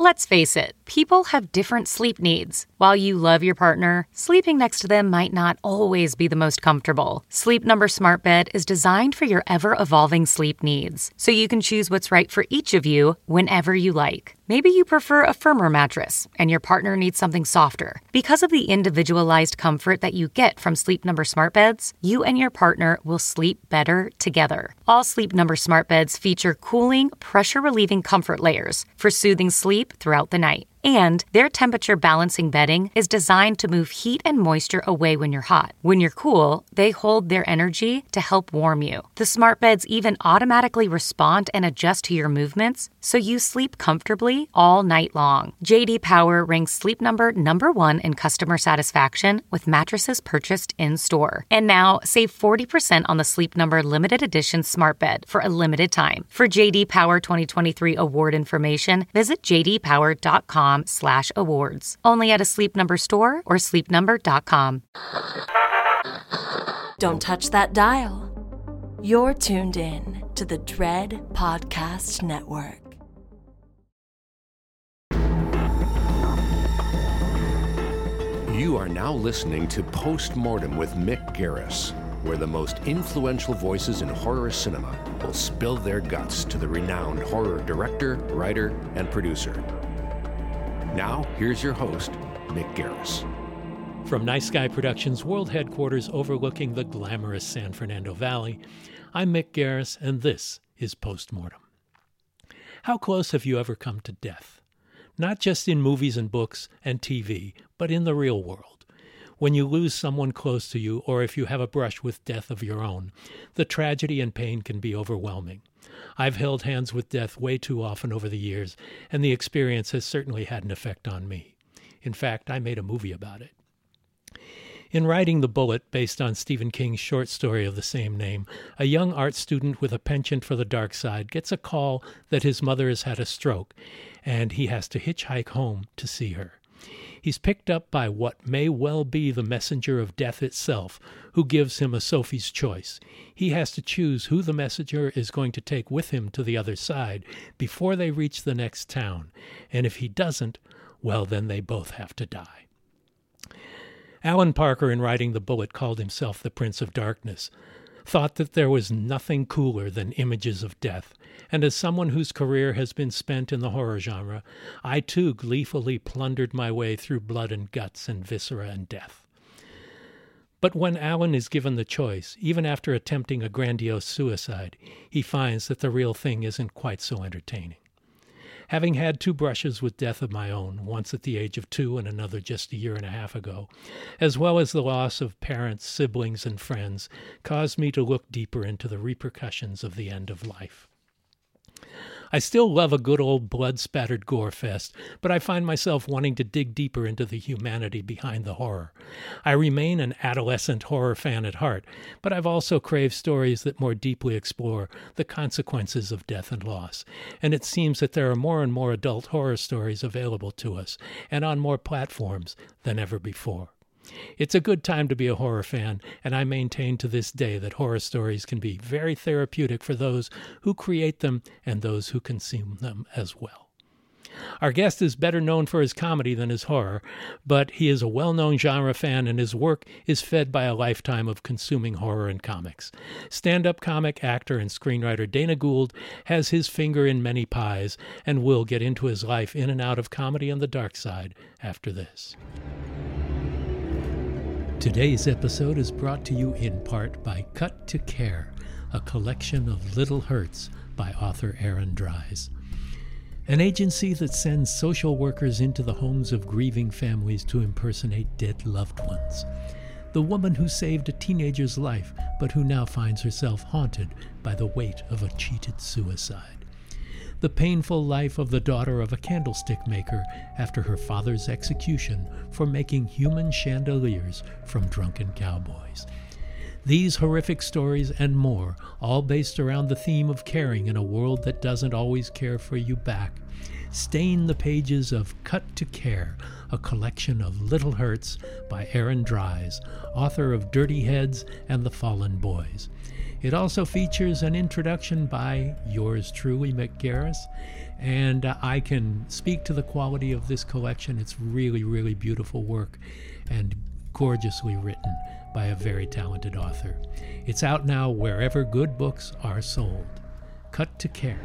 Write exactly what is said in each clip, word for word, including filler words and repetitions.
Let's face it, people have different sleep needs. While you love your partner, sleeping next to them might not always be the most comfortable. Sleep Number Smart Bed is designed for your ever-evolving sleep needs, so you can choose what's right for each of you whenever you like. Maybe you prefer a firmer mattress, and your partner needs something softer. Because of the individualized comfort that you get from Sleep Number Smart Beds, you and your partner will sleep better together. All Sleep Number Smart Beds feature cooling, pressure-relieving comfort layers for soothing sleep throughout the night. And their temperature balancing bedding is designed to move heat and moisture away when you're hot. When you're cool, they hold their energy to help warm you. The smart beds even automatically respond and adjust to your movements, so you sleep comfortably all night long. J D Power ranks Sleep Number number one in customer satisfaction with mattresses purchased in-store. And now, save forty percent on the Sleep Number limited edition smart bed for a limited time. For J D Power twenty twenty-three award information, visit j d power dot com slash awards. Only at a Sleep Number store or sleep number dot com. Don't touch that dial. You're tuned in to the Dread Podcast Network. You are now listening to Postmortem with Mick Garris, where the most influential voices in horror cinema will spill their guts to the renowned horror director, writer, and producer. Now, here's your host, Mick Garris. From Nice Guy Productions World Headquarters overlooking the glamorous San Fernando Valley, I'm Mick Garris, and this is Postmortem. How close have you ever come to death? Not just in movies and books and T V, but in the real world. When you lose someone close to you, or if you have a brush with death of your own, the tragedy and pain can be overwhelming. I've held hands with death way too often over the years, and the experience has certainly had an effect on me. In fact, I made a movie about it. In writing The Bullet, based on Stephen King's short story of the same name, a young art student with a penchant for the dark side gets a call that his mother has had a stroke, and he has to hitchhike home to see her. He's picked up by what may well be the messenger of death itself, who gives him a Sophie's choice. He has to choose who the messenger is going to take with him to the other side before they reach the next town, and if he doesn't, well, then they both have to die. Alan Parker, in writing The Bullet, called himself the Prince of Darkness, thought that there was nothing cooler than images of death, and as someone whose career has been spent in the horror genre, I too gleefully plundered my way through blood and guts and viscera and death. But when Alan is given the choice, even after attempting a grandiose suicide, he finds that the real thing isn't quite so entertaining. Having had two brushes with death of my own, once at the age of two and another just a year and a half ago, as well as the loss of parents, siblings, and friends, caused me to look deeper into the repercussions of the end of life. I still love a good old blood-spattered gore fest, but I find myself wanting to dig deeper into the humanity behind the horror. I remain an adolescent horror fan at heart, but I've also craved stories that more deeply explore the consequences of death and loss, and it seems that there are more and more adult horror stories available to us, and on more platforms than ever before. It's a good time to be a horror fan, and I maintain to this day that horror stories can be very therapeutic for those who create them and those who consume them as well. Our guest is better known for his comedy than his horror, but he is a well-known genre fan, and his work is fed by a lifetime of consuming horror and comics. Stand-up comic, actor, and screenwriter Dana Gould has his finger in many pies, and will get into his life in and out of comedy and the dark side after this. Today's episode is brought to you in part by Cut to Care, a collection of little hurts by author Aaron Dries. An agency that sends social workers into the homes of grieving families to impersonate dead loved ones. The woman who saved a teenager's life, but who now finds herself haunted by the weight of a cheated suicide. The painful life of the daughter of a candlestick maker after her father's execution for making human chandeliers from drunken cowboys. These horrific stories and more, all based around the theme of caring in a world that doesn't always care for you back, stain the pages of Cut to Care, a collection of little hurts by Aaron Dries, author of Dirty Heads and The Fallen Boys. It also features an introduction by yours truly, Mick Garris, and uh, I can speak to the quality of this collection. It's really, really beautiful work and gorgeously written by a very talented author. It's out now wherever good books are sold. Cut to Care.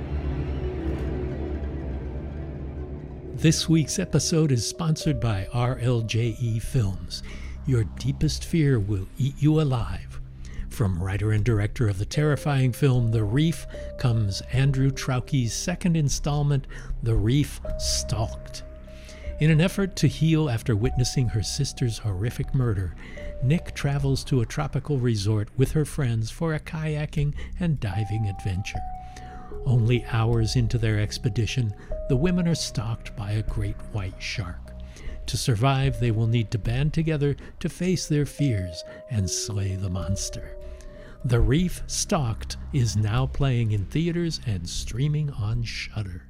This week's episode is sponsored by R L J E Films. Your deepest fear will eat you alive. From writer and director of the terrifying film The Reef comes Andrew Trauke's second installment, The Reef Stalked. In an effort to heal after witnessing her sister's horrific murder, Nick travels to a tropical resort with her friends for a kayaking and diving adventure. Only hours into their expedition, the women are stalked by a great white shark. To survive, they will need to band together to face their fears and slay the monster. The Reef Stalked is now playing in theaters and streaming on Shudder.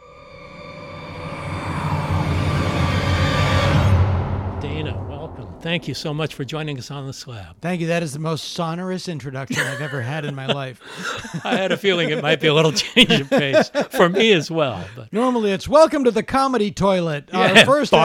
Dana, welcome. Thank you so much for joining us on the slab. Thank you. That is the most sonorous introduction I've ever had in my life. I had a feeling it might be a little change of pace for me as well. But normally it's welcome to the comedy toilet. Yeah. Our first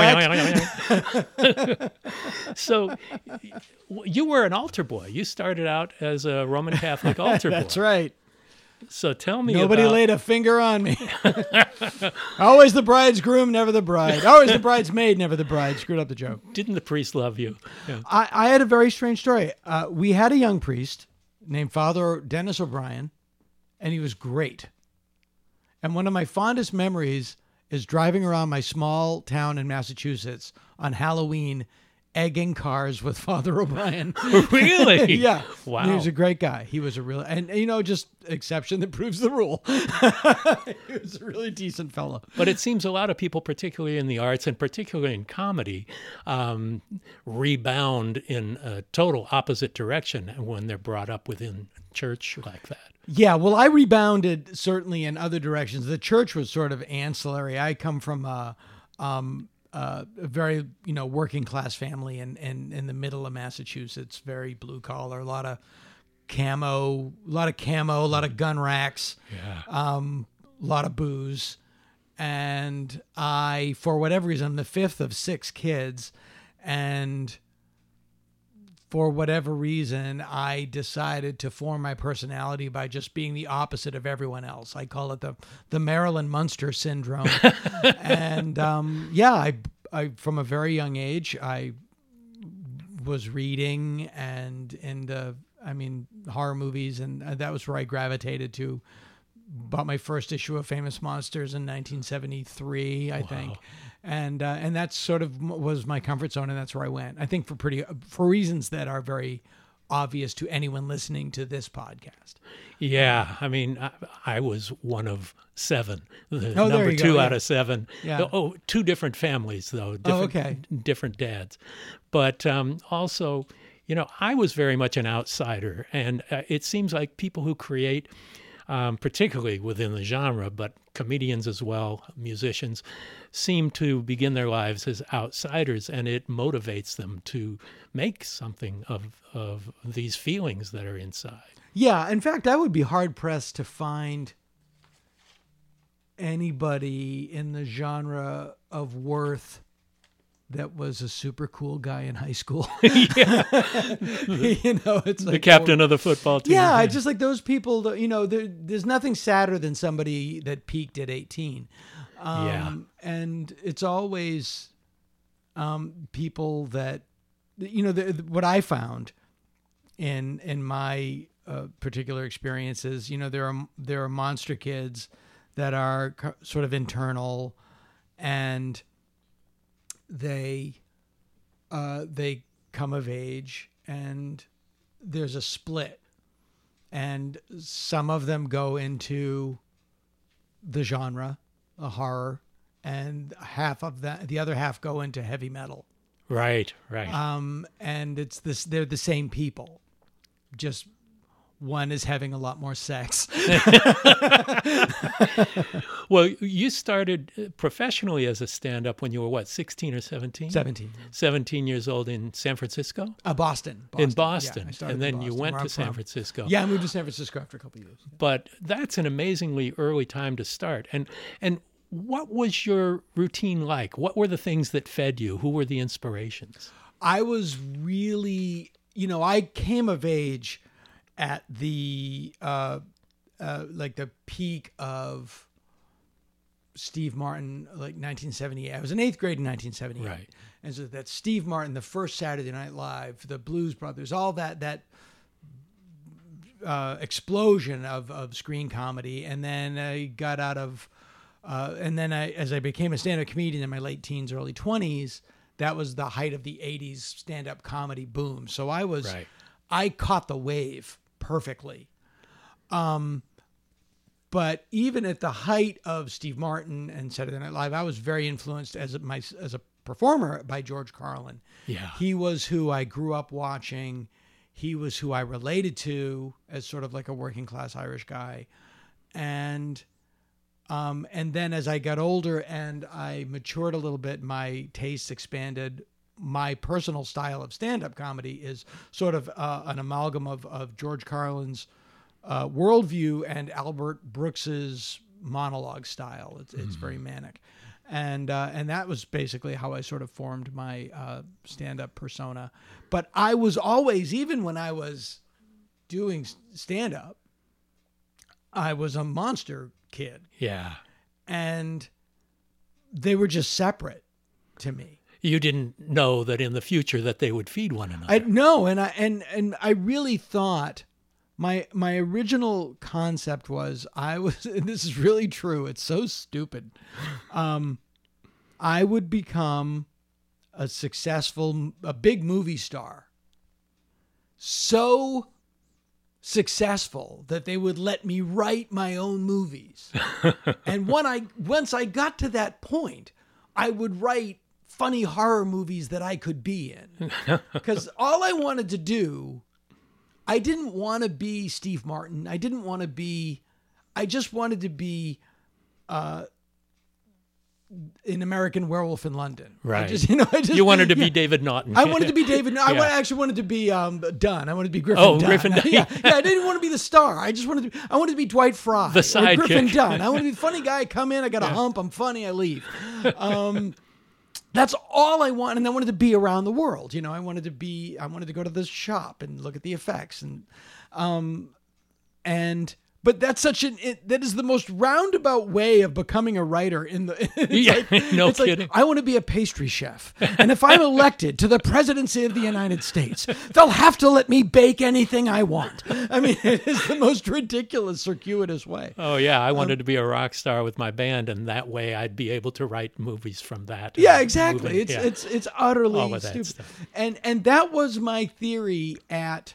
act. So you were an altar boy. You started out as a Roman Catholic altar boy. That's right. So tell me Nobody about... laid a finger on me. Always the bride's groom, never the bride. Always the bridesmaid, never the bride. Screwed up the joke. Didn't the priest love you? Yeah. I, I had a very strange story. Uh, we had a young priest named Father Dennis O'Brien, and he was great. And one of my fondest memories is driving around my small town in Massachusetts on Halloween, egging cars with Father O'Brien. Really? Yeah. Wow. He was a great guy. He was a real, and you know, just exception that proves the rule. He was a really decent fellow. But it seems a lot of people, particularly in the arts and particularly in comedy, um, rebound in a total opposite direction when they're brought up within church like that. Yeah, well, I rebounded certainly in other directions. The church was sort of ancillary. I come from a, um, uh, a very, you know, working class family in, in, in the middle of Massachusetts, very blue collar, a lot of camo, a lot of camo, a lot of gun racks, yeah. um, a lot of booze. And I, for whatever reason, I'm the fifth of six kids, and for whatever reason, I decided to form my personality by just being the opposite of everyone else. I call it the the Marilyn Munster syndrome. And um, yeah, I, I from a very young age, I was reading and into, I mean, horror movies, and that was where I gravitated to. Bought my first issue of Famous Monsters in nineteen seventy-three, I wow. think. And uh, and that sort of was my comfort zone, and that's where I went. I think for pretty for reasons that are very obvious to anyone listening to this podcast. Yeah, I mean, I, I was one of seven, the oh, number two go, out yeah. of seven. Yeah. Oh, two different families though, different, oh, okay. different dads. But um, also, you know, I was very much an outsider, and uh, it seems like people who create, um, particularly within the genre, but comedians as well, musicians, seem to begin their lives as outsiders, and it motivates them to make something of of these feelings that are inside. Yeah, in fact, I would be hard-pressed to find anybody in the genre of worth that was a super cool guy in high school. Yeah. You know, it's like the captain of the football team. Yeah, yeah. Just like those people, you know, there, there's nothing sadder than somebody that peaked at eighteen. Um, yeah. And it's always um, people that, you know, the, what I found in in my uh, particular experiences, you know, there are there are monster kids that are co- sort of internal, and they uh, they come of age, and there's a split, and some of them go into the genre, a horror, and half of that, the other half go into heavy metal. Right, right. Um, and it's this, they're the same people. Just one is having a lot more sex. Well, you started professionally as a stand-up when you were, what, sixteen or seventeen? seventeen. seventeen years old in San Francisco? Uh, Boston, Boston. In Boston. Yeah, I started And then in you Boston, went where to I'm San from. Francisco. Yeah, I moved to San Francisco after a couple of years. But that's an amazingly early time to start. And and what was your routine like? What were the things that fed you? Who were the inspirations? I was really, you know, I came of age at the, uh, uh, like the peak of Steve Martin, like nineteen seventy-eight. I was in eighth grade in nineteen seventy-eight. Right. And so that Steve Martin, the first Saturday Night Live, the Blues Brothers, all that, that uh, explosion of, of screen comedy. And then I got out of, uh, and then I, as I became a stand-up comedian in my late teens, early twenties, that was the height of the eighties stand-up comedy boom. So I was, Right. I caught the wave perfectly. Um, but even at the height of Steve Martin and Saturday Night Live, I was very influenced as a, my as a performer by George Carlin. Yeah. He was who I grew up watching. He was who I related to as sort of like a working class Irish guy. And um, and then as I got older and I matured a little bit, my tastes expanded. My personal style of stand-up comedy is sort of uh, an amalgam of, of George Carlin's uh, worldview and Albert Brooks's monologue style. It's, it's Mm-hmm. very manic. And uh, and that was basically how I sort of formed my uh, stand-up persona. But I was always, even when I was doing stand-up, I was a monster kid. Yeah. And they were just separate to me. You didn't know that in the future that they would feed one another. I no, and I and and I really thought my my original concept was I was and this is really true. It's so stupid. Um, I would become a successful, a big movie star. So successful that they would let me write my own movies. And when I once I got to that point, I would write funny horror movies that I could be in. Because all I wanted to do, I didn't want to be Steve Martin. I didn't want to be, I just wanted to be uh, an American Werewolf in London. Right. I just, you know, I just, You wanted to yeah. be David Naughton. I wanted to be David. I Yeah. wa- actually wanted to be um, Dunn. I wanted to be Griffin Oh, Dunn. Griffin Dunn. yeah, yeah, I didn't want to be the star. I just wanted to. Be, I wanted to be Dwight Fry, The or sidekick. Griffin Dunn. I wanted to be the funny guy. Come in. I got a hump. I'm funny. I leave. Um, that's all I want. And I wanted to be around the world. You know, I wanted to be. I wanted to go to the shop and look at the effects and, um, and. But that's such an it, that is the most roundabout way of becoming a writer. In the it's Yeah, like, no it's like, kidding. I want to be a pastry chef, and if I'm elected to the presidency of the United States, they'll have to let me bake anything I want. I mean, it is the most ridiculous, circuitous way. Oh, yeah. I wanted to be a rock star with my band, and that way I'd be able to write movies from that. Yeah, and exactly. moving- It's yeah. it's it's utterly All of that stupid. stuff. And and that was my theory at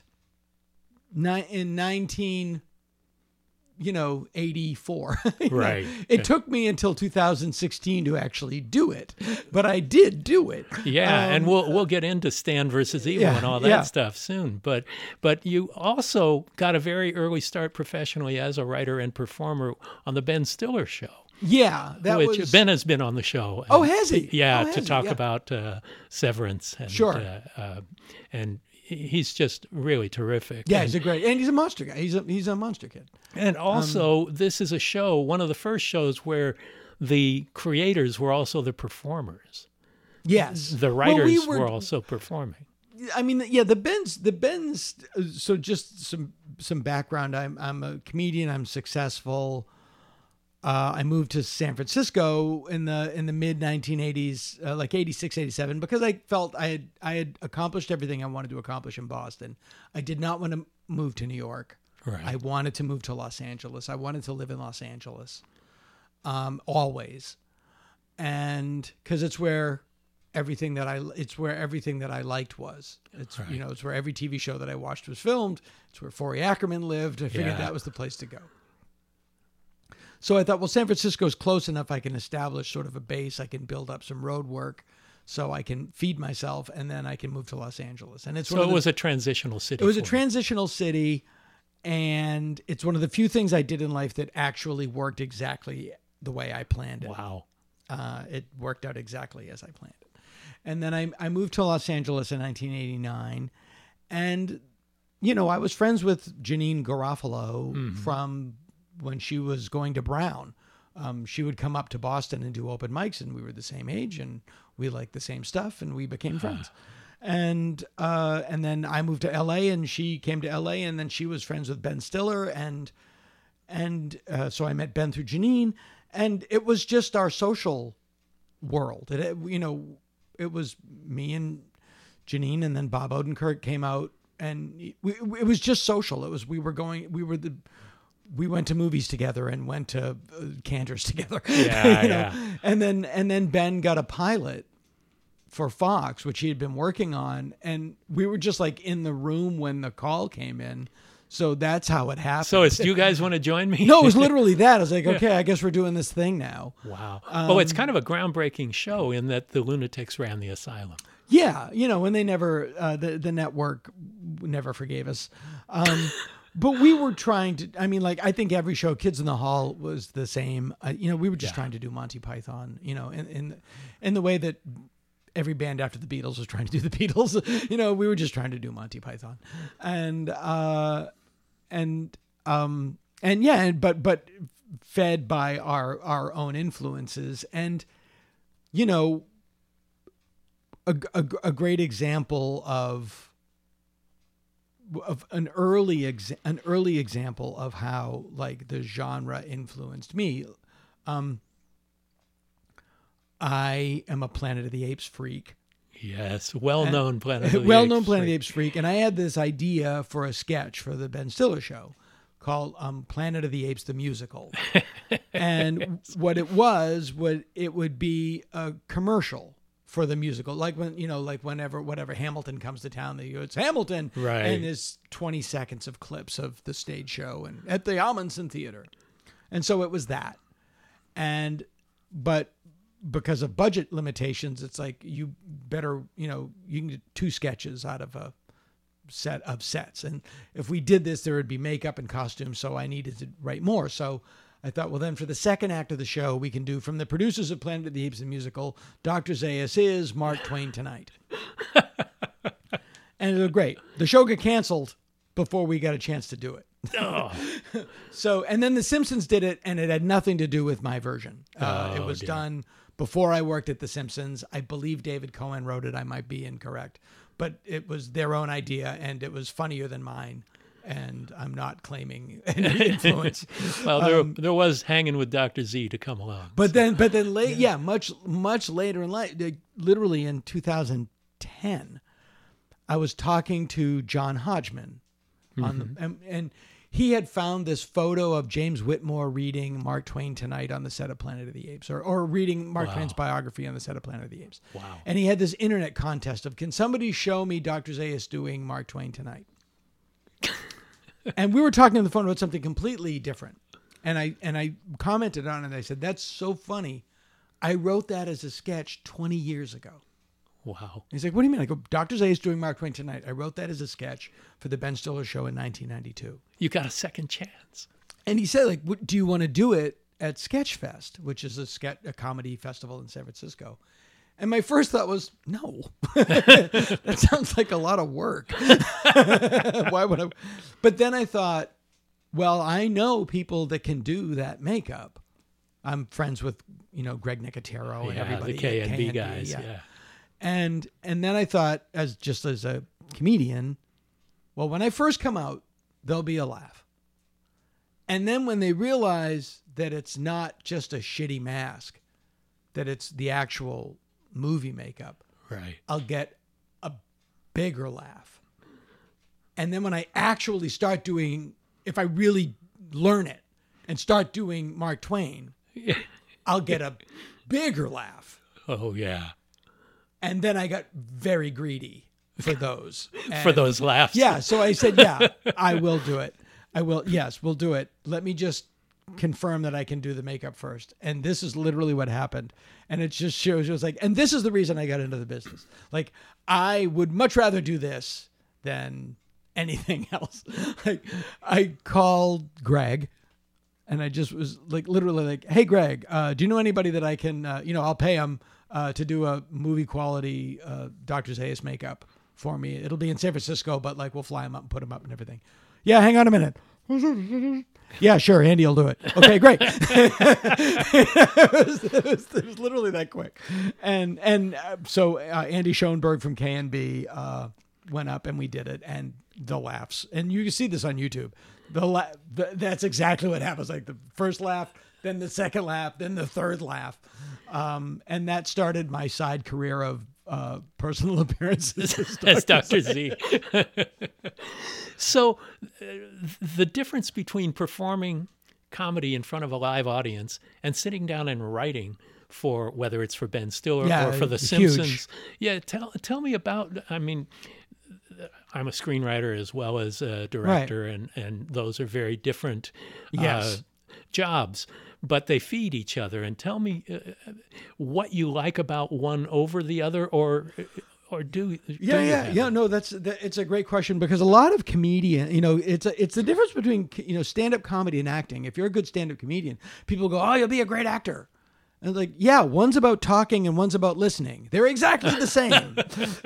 ni- in nineteen. You know, eighty-four. You know, Right. It Yeah. took me until two thousand sixteen to actually do it, but I did do it. Yeah, and Um, we'll we'll get into Stan versus Evil yeah, and all that yeah. stuff soon. But but you also got a very early start professionally as a writer and performer on the Ben Stiller Show, Yeah, that which was Ben has been on the show. Oh, and- has he? Yeah, Oh, has to he? talk Yeah. about uh, Severance. And, Sure. Uh, uh, and he's just really terrific. Yeah, And- he's a great, and he's a monster guy. He's a he's a monster kid. And also, this is a show, one of the first shows where the creators were also the performers. Yes, The Well, writers we were, also performing. I mean, yeah, the Ben's, the Ben's. So just some some background. I'm I'm a comedian. I'm successful. Uh, I moved to San Francisco in the in the mid nineteen eighties, uh, like eighty-six, eighty-seven, because I felt I had I had accomplished everything I wanted to accomplish in Boston. I did not want to move to New York. Right. I wanted to move to Los Angeles. I wanted to live in Los Angeles, um, always, and because it's where everything that I it's where everything that I liked was. It's Right. you know it's where every T V show that I watched was filmed. It's where Forey Ackerman lived. I figured Yeah. that was the place to go. So I thought, well, San Francisco's close enough. I can establish sort of a base. I can build up some road work, so I can feed myself, and then I can move to Los Angeles. And it's one So of it the- was a transitional city. it was a for you. transitional city, and it's one of the few things I did in life that actually worked exactly the way I planned it. Wow. Uh, it worked out exactly as I planned it. And then I, I moved to Los Angeles in nineteen eighty-nine. And, you know, I was friends with Janine Garofalo mm-hmm. from when she was going to Brown. Um, she would come up to Boston and do open mics, and we were the same age, and we liked the same stuff, and we became friends. And uh, and then I moved to L A, and she came to L A, and then she was friends with Ben Stiller, and and uh, so I met Ben through Janine, and it was just our social world. It, it you know, it was me and Janine, and then Bob Odenkirk came out, and we, it was just social. It was we were going, we were the. We went to movies together and went to uh, Cantors together. Yeah, you know? yeah. And then and then Ben got a pilot for Fox, which he had been working on, and we were just like in the room when the call came in. So that's how it happened. So it's, do you guys want to join me? No, it was literally that. I was like, okay, I guess we're doing this thing now. Wow. Um, oh, it's kind of a groundbreaking show in that the Lunatics ran the asylum. Yeah, you know, and they never, uh, the the network never forgave us. Um, But we were trying to, I mean, like, I think every show, Kids in the Hall was the same. Uh, you know, we were just yeah. trying to do Monty Python, you know, in, in, in the way that every band after the Beatles was trying to do the Beatles. You know, we were just trying to do Monty Python. And, uh, and, um, and yeah, but, but fed by our, our own influences. And, you know, a, a, a great example of, of an early exa- an early example of how like the genre influenced me. Um, I am a Planet of the Apes freak. Yes, well-known Planet of the Apes. Well-known Planet of the Apes freak, and I had this idea for a sketch for the Ben Stiller show called um, Planet of the Apes the Musical. And yes. what it was, would it would be a commercial for the musical, like when, you know, like whenever, whatever Hamilton comes to town, they go, it's Hamilton. Right. And there's twenty seconds of clips of the stage show and at the Amundsen Theater. And so it was that. And, but because of budget limitations, it's like, you better, you know, you can get two sketches out of a set of sets. And if we did this, there would be makeup and costumes. So I needed to write more. So I thought, well, then for the second act of the show, we can do from the producers of Planet of the Apes the musical, Doctor Zaius is Mark Twain Tonight. And it was great. The show got canceled before we got a chance to do it. Oh. So, and then The Simpsons did it, and it had nothing to do with my version. Uh, oh, it was dear. done before I worked at The Simpsons. I believe David Cohen wrote it. I might be incorrect. But it was their own idea, and it was funnier than mine. And I'm not claiming any influence. Well, there um, there was Hanging with Doctor Z to come along. But so. then, but then, late, yeah, much much later in life, literally in two thousand ten, I was talking to John Hodgman, on mm-hmm. the, and, and he had found this photo of James Whitmore reading Mark Twain Tonight on the set of Planet of the Apes, or or reading Mark wow. Twain's biography on the set of Planet of the Apes. Wow! And he had this internet contest of, can somebody show me Doctor Zaius doing Mark Twain Tonight? And we were talking on the phone about something completely different. And I and I commented on it. I said, that's so funny. I wrote that as a sketch twenty years ago. Wow. He's like, what do you mean? I go, Doctor Zaius doing Mark Twain Tonight. I wrote that as a sketch for the Ben Stiller show in nineteen ninety-two. You got a second chance. And he said, like, what, do you want to do it at Sketchfest, which is a, sketch, a comedy festival in San Francisco? And my first thought was, no, that sounds like a lot of work. Why would I? But then I thought, well, I know people that can do that makeup. I'm friends with, you know, Greg Nicotero and yeah, everybody. The K and B K and B, guys. Yeah. yeah. And, and then I thought, as just as a comedian, well, when I first come out, there'll be a laugh. And then when they realize that it's not just a shitty mask, that it's the actual movie makeup, right, I'll get a bigger laugh. And then when I actually start doing, if I really learn it and start doing Mark Twain, I'll get a bigger laugh. Oh yeah. And then I got very greedy for those. For those laughs. Yeah, so I said, yeah, I will do it. I will, yes, we'll do it. Let me just confirm that I can do the makeup first. And this is literally what happened. And it just shows, it was like, and this is the reason I got into the business. Like, I would much rather do this than anything else. Like I called Greg and I just was like, literally like, hey, Greg, uh, do you know anybody that I can, uh, you know, I'll pay him uh, to do a movie quality uh, Doctor Zaius makeup for me. It'll be in San Francisco, but like we'll fly him up and put him up and everything. Yeah, hang on a minute. Yeah, sure, Andy will do it. Okay, great. it, was, it, was, it was literally that quick. And and uh, so uh, Andy Schoenberg from K N B uh, went up and we did it, and the laughs. And you can see this on YouTube. The, la- the That's exactly what happens. Like the first laugh, then the second laugh, then the third laugh. Um, and that started my side career of uh, personal appearances as Doctor Z. So uh, the difference between performing comedy in front of a live audience and sitting down and writing for, whether it's for Ben Stiller yeah, or for The huge. Simpsons. Yeah, tell tell me about, I mean, I'm a screenwriter as well as a director, right. and, and those are very different yes. uh, jobs, but they feed each other. And tell me uh, what you like about one over the other, or or do yeah do yeah yeah no that's that, it's a great question, because a lot of comedian, you know, it's a, it's the difference between, you know, stand-up comedy and acting. If you're a good stand-up comedian, people go, oh, you'll be a great actor. And it's like, yeah, one's about talking and one's about listening. They're exactly the same.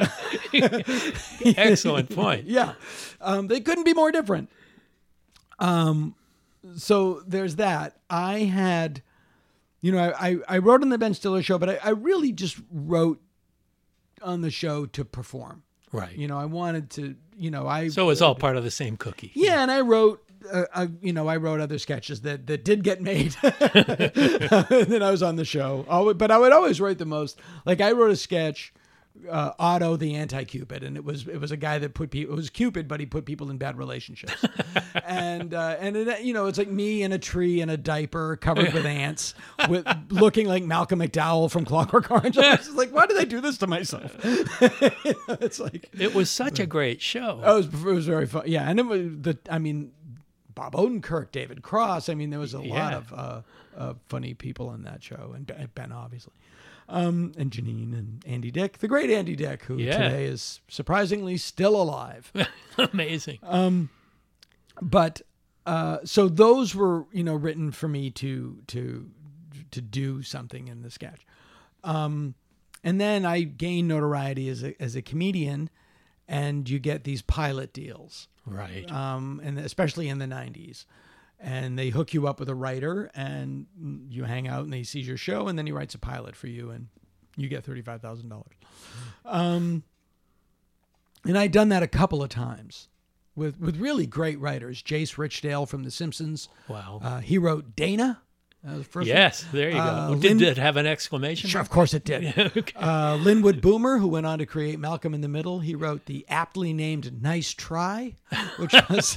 Excellent point. Yeah. Um, they couldn't be more different. Um, so there's that. I had, you know, I, I, I wrote on the Ben Stiller show, but I, I really just wrote on the show to perform. Right. You know, I wanted to, you know, I. So it's all part of the same cookie. Yeah. And I wrote, uh, uh, you know, I wrote other sketches that, that did get made. And then I was on the show. Always, but I would always write the most. Like I wrote a sketch, uh, Otto the Anti-Cupid, and it was it was a guy that put people. It was Cupid, but he put people in bad relationships. and uh, and it, you know, it's like me in a tree in a diaper covered with ants, with looking like Malcolm McDowell from Clockwork Orange. I was just like, why did I do this to myself? You know, it's like it was such a great show. Oh, it was, it was very fun. Yeah, and it was the. I mean. Bob Odenkirk, David Cross. I mean, there was a yeah. lot of uh, uh, funny people in that show, and Ben, obviously, um, and Janine and Andy Dick, the great Andy Dick, who yeah. today is surprisingly still alive. Amazing. Um, but uh, so those were, you know, written for me to to to do something in the sketch, um, and then I gained notoriety as a as a comedian, and you get these pilot deals. Right. Um, and especially in the nineties. And they hook you up with a writer, and you hang out and he sees your show, and then he writes a pilot for you, and you get thirty-five thousand dollars. Um, and I'd done that a couple of times with, with really great writers. Jace Richdale from The Simpsons. Wow. Uh, he wrote Dana. Uh, the first yes, one. There you uh, go. Lin- did it have an exclamation? Sure, of course it did. Yeah, okay. uh, Linwood Boomer, who went on to create Malcolm in the Middle, he wrote the aptly named Nice Try, which was,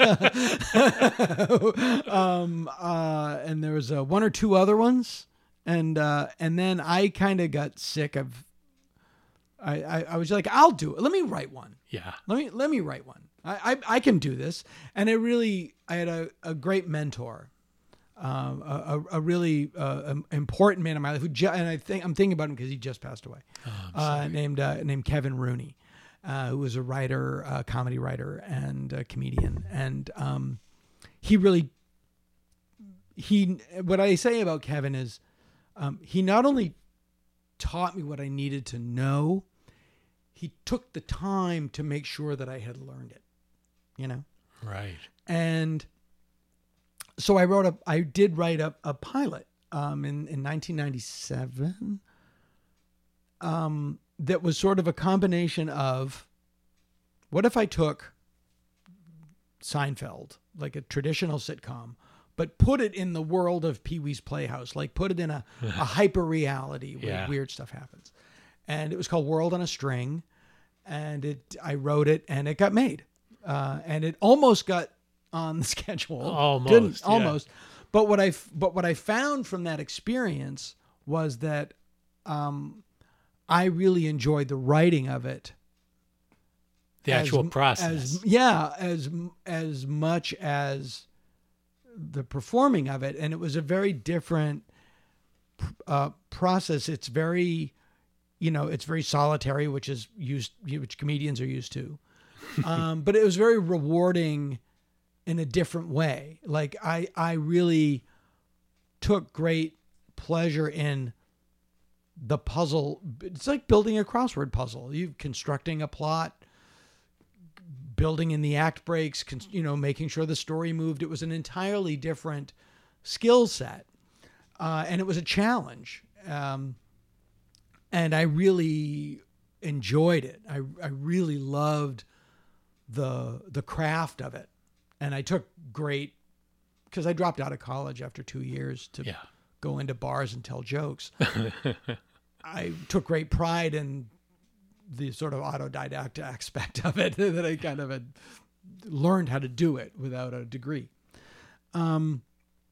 uh, um, uh, and there was uh, one or two other ones. And uh, and then I kind of got sick of, I, I, I was like, I'll do it. Let me write one. Yeah. Let me, let me write one. I, I, I can do this. And it really, I had a, a great mentor. Um, a, a really uh, important man in my life, who ju- and I think I'm thinking about him because he just passed away. Oh, uh, named uh, named Kevin Rooney, uh, who was a writer, a comedy writer, and a comedian. And um, he really, he what I say about Kevin is, um, he not only taught me what I needed to know, he took the time to make sure that I had learned it. You know, right? And so I wrote a, I did write a, a pilot um, in, in nineteen ninety-seven um, that was sort of a combination of, what if I took Seinfeld, like a traditional sitcom, but put it in the world of Pee-wee's Playhouse, like put it in a, a hyper reality where yeah. weird stuff happens. And it was called World on a String. And it, I wrote it and it got made. Uh, and it almost got on the schedule. Almost, Didn't, yeah. almost. But what I but what I found from that experience was that um, I really enjoyed the writing of it. The as, actual process. As, yeah, as as much as the performing of it, and it was a very different uh, process. It's very, you know, it's very solitary, which is used, which comedians are used to. um, but it was very rewarding in a different way. Like I, I really took great pleasure in the puzzle. It's like building a crossword puzzle. You constructing a plot, building in the act breaks, you know, making sure the story moved. It was an entirely different skill set. Uh, and it was a challenge. Um, and I really enjoyed it. I, I really loved the, the craft of it. And I took great, because I dropped out of college after two years to Yeah. go into bars and tell jokes. I took great pride in the sort of autodidact aspect of it, that I kind of had learned how to do it without a degree. Um,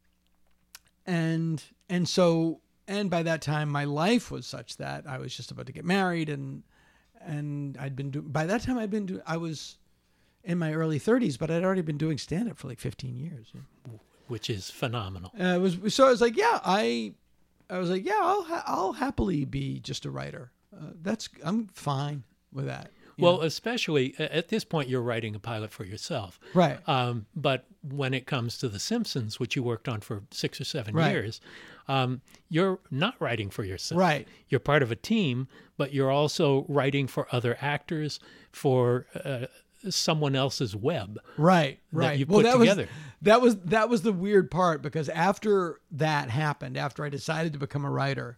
and, and so, and by that time my life was such that I was just about to get married, and, and I'd been doing, by that time I'd been doing, I was in my early thirties, but I'd already been doing stand-up for like fifteen years. Which is phenomenal. Uh, it was, so I was like, yeah, I, I was like, yeah, I'll, ha- I'll happily be just a writer. Uh, that's, I'm fine with that. you Well, know? especially a- at this point, you're writing a pilot for yourself. Right. Um, but when it comes to The Simpsons, which you worked on for six or seven Right. years, um, you're not writing for yourself. Right. You're part of a team, but you're also writing for other actors, for uh, someone else's web. Right, right. you well, put that together. was that was that was the weird part, because after that happened, after I decided to become a writer,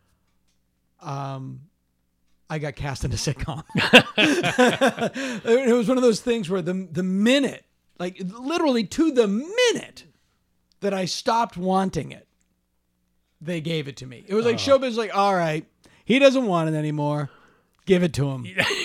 um, I got cast in a sitcom. It was one of those things where the the minute, like literally to the minute, that I stopped wanting it, they gave it to me. It was like showbiz, was like, all right, he doesn't want it anymore, give it to him.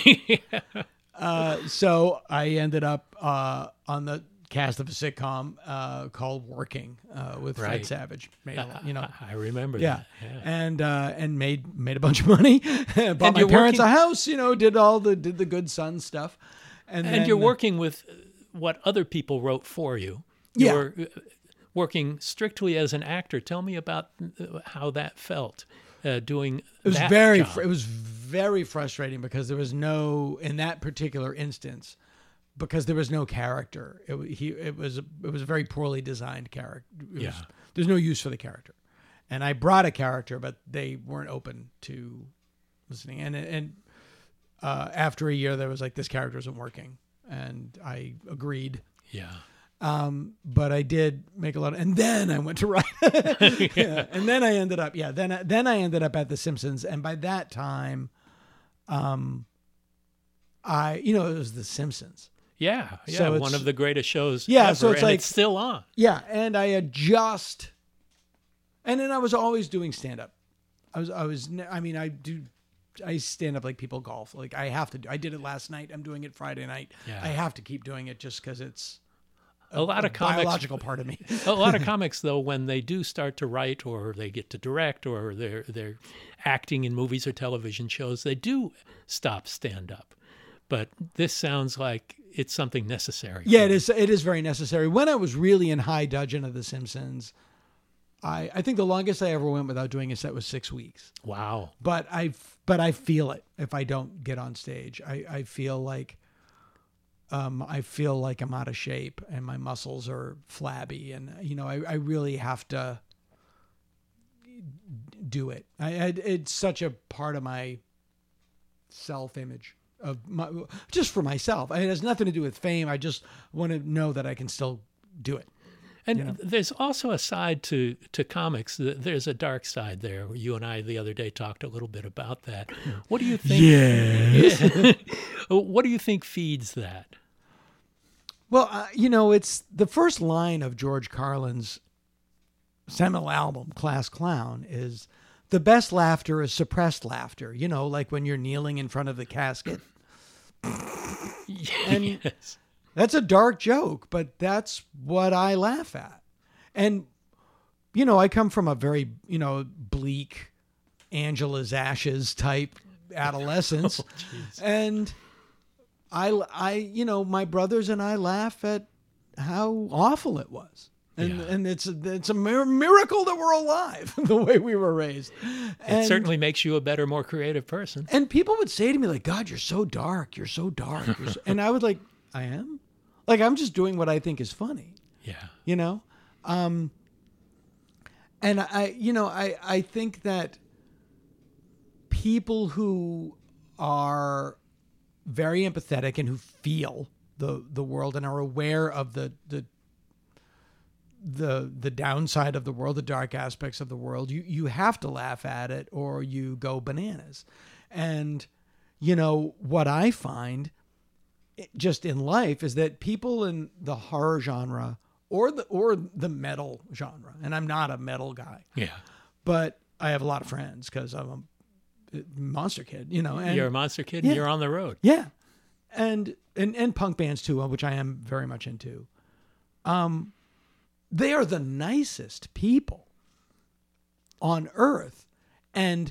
Uh, so I ended up uh, on the cast of a sitcom uh, called Working uh, with Fred Right. Savage. Made a, you know, I remember yeah, that. Yeah. and uh, and made made a bunch of money. Bought my you're parents working- a house. You know, did all the did the Good Son stuff. And, And then, you're working with what other people wrote for you. Yeah. You're uh, working strictly as an actor. Tell me about uh, how that felt, uh, doing It was that very job. fr- it was very frustrating, because there was no, in that particular instance, because there was no character. It wa- he it was a, it was a very poorly designed character. It Yeah. was, there's no use for the character, and I brought a character, but they weren't open to listening. And and uh, after a year, there was like, this character isn't working, and I agreed. Yeah. Um, but I did make a lot of, and then I went to write, yeah. And then I ended up, yeah, then, I- then I ended up at The Simpsons. And by that time, um, I, you know, it was The Simpsons. Yeah. Yeah. So One it's- of the greatest shows Yeah, ever, so it's and like- it's still on. Yeah. And I had just, and then I was always doing stand up. I was, I was, ne- I mean, I do, I stand up like people golf. Like I have to do, I did it last night. I'm doing it Friday night. Yeah. I have to keep doing it just because it's A lot a of comics, biological part of me. a lot of comics, though, when they do start to write, or they get to direct, or they're they're acting in movies or television shows, they do stop stand up. But this sounds like it's something necessary. Yeah, it is. It is very necessary. When I was really in high dudgeon of The Simpsons, I, I think the longest I ever went without doing a set was six weeks. Wow. But I but I feel it if I don't get on stage. I, I feel like um I feel like I'm out of shape and my muscles are flabby, and you know I, I really have to do it. I, I it's such a part of my self-image of my, just for myself. It has nothing to do with fame. I just want to know that I can still do it. And You know? there's also a side to, to comics. Th- There's a dark side there. You and I the other day talked a little bit about that. What do you think? Yes. What do you think feeds that? Well, uh, you know, it's the first line of George Carlin's seminal album, Class Clown, is the best laughter is suppressed laughter. You know, like when you're kneeling in front of the casket. And Yes. that's a dark joke, but that's what I laugh at. And, you know, I come from a very, you know, bleak Angela's Ashes type adolescence. Oh, jeez. And I, I, you know, my brothers and I laugh at how awful it was. And Yeah. and it's a, it's a mir- miracle that we're alive the way we were raised. And, It certainly makes you a better, more creative person. and people would say to me like, "God, you're so dark. You're so dark." You're so, and I would like, "I am." Like I'm just doing what I think is funny, Yeah. you know? Um and I you know, I I think that people who are very empathetic and who feel the the world and are aware of the the the the downside of the world, the dark aspects of the world, you you have to laugh at it or you go bananas. And you know what I find just in life is that people in the horror genre or the or the metal genre, and I'm not a metal guy, Yeah. but I have a lot of friends because I'm a monster kid, you know. And You're a monster kid Yeah. and you're on the road. yeah, and and and punk bands too, which I am very much into. Um, they are the nicest people on earth, and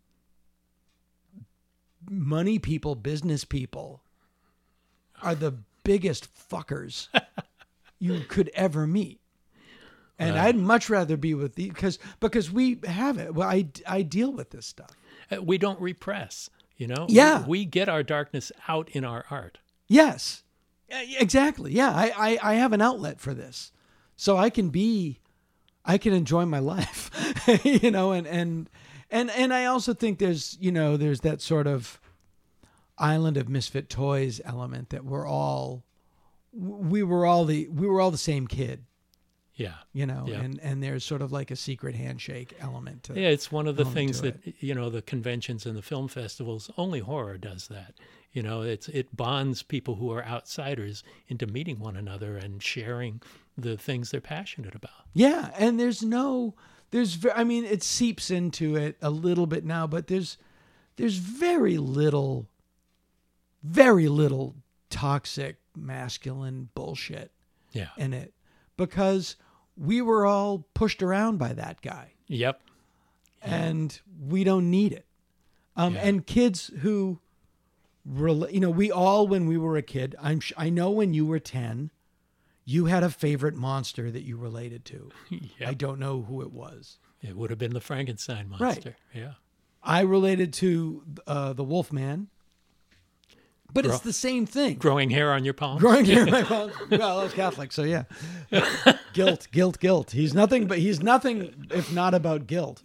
money people, business people, are the biggest fuckers you could ever meet. And Wow. I'd much rather be with the because because we have it. Well, I I deal with this stuff. Uh, We don't repress, you know? Yeah. We get our darkness out in our art. Yes, E- exactly. Yeah, I, I, I have an outlet for this, so I can be, I can enjoy my life, you know, and, and, and, and I also think there's, you know, there's that sort of island of misfit toys element that we're all, we were all the, we were all the same kid, Yeah. you know, Yeah. and, and there's sort of like a secret handshake element to Yeah, it's one of the element things to that, you know, the conventions and the film festivals, only horror does that. You know, it's it bonds people who are outsiders into meeting one another and sharing the things they're passionate about. Yeah, and there's no, there's, ve- I mean, it seeps into it a little bit now, but there's, there's very little, very little toxic masculine bullshit Yeah. in it because we were all pushed around by that guy Yep. and we don't need it. Um, Yeah. And kids who, rela- you know, we all, when we were a kid, I'm, sh- I know when you were ten, you had a favorite monster that you related to. Yep. I don't know who it was. It would have been the Frankenstein Right. monster. Yeah. I related to uh, the Wolfman, but it's Grow- the same thing. Growing hair on your palm. Growing hair in my palm. Well, I was Catholic, so yeah. Guilt, guilt, guilt. He's nothing, but he's nothing if not about guilt.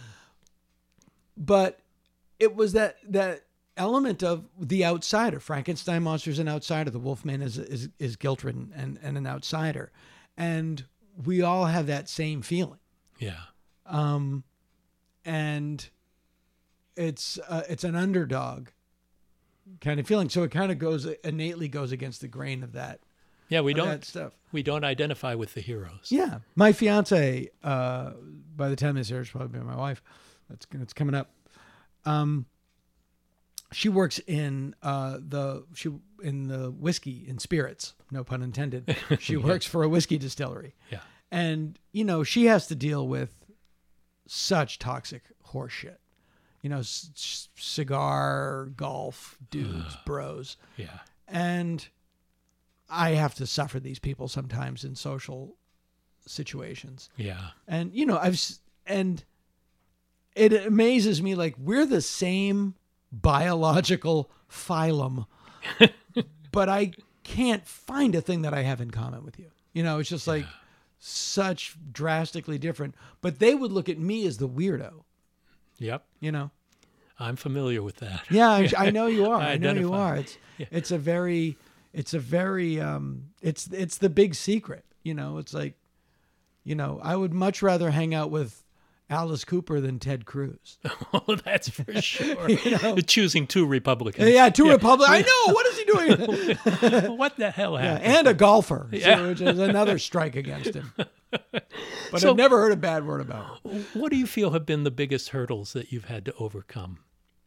But it was that that element of the outsider. Frankenstein monster is an outsider. The Wolfman is is is guilt ridden and and an outsider, and we all have that same feeling. Yeah. Um, and it's uh, it's an underdog kind of feeling. So it kind of goes innately goes against the grain of that. Yeah, we of don't that stuff. we don't identify with the heroes. Yeah, my fiance. Uh, by the time this airs, probably be my wife. That's it's coming up. Um, she works in uh the she in the whiskey and spirits. No pun intended. She works for a whiskey distillery. Yeah. And, you know, she has to deal with such toxic horse shit. You know, c- c- cigar, golf, dudes, bros. Yeah. And I have to suffer these people sometimes in social situations. Yeah. And, you know, I've, s- and it amazes me, like, we're the same biological phylum, but I can't find a thing that I have in common with you. You know, it's just like, such drastically different, but they would look at me as the weirdo, Yep. you know? I'm familiar with that. Yeah, I, I know you are. I I know you identify. are. It's, it's a very, it's a very, um, it's, it's the big secret, you know, it's like, you know, I would much rather hang out with Alice Cooper than Ted Cruz. Oh, that's for sure. You know? Choosing two Republicans. Yeah, two Republicans. I know. What is he doing? What the hell Yeah, happened? and a golfer, so- Yeah. which is another strike against him. But So- I've never heard a bad word about him. What do you feel have been the biggest hurdles that you've had to overcome?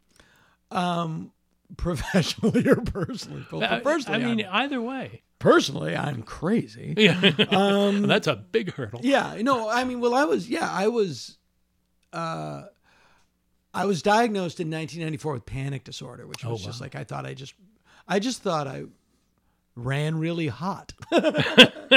Um, professionally or personally? Well, Uh, personally, I mean, I'm, either way. personally, I'm crazy. Yeah. Um, That's a big hurdle. yeah, no, I mean, well, I was, yeah, I was, uh, I was diagnosed in nineteen ninety-four with panic disorder, which was Oh, just wow. like, I thought I just, I just thought I ran really hot.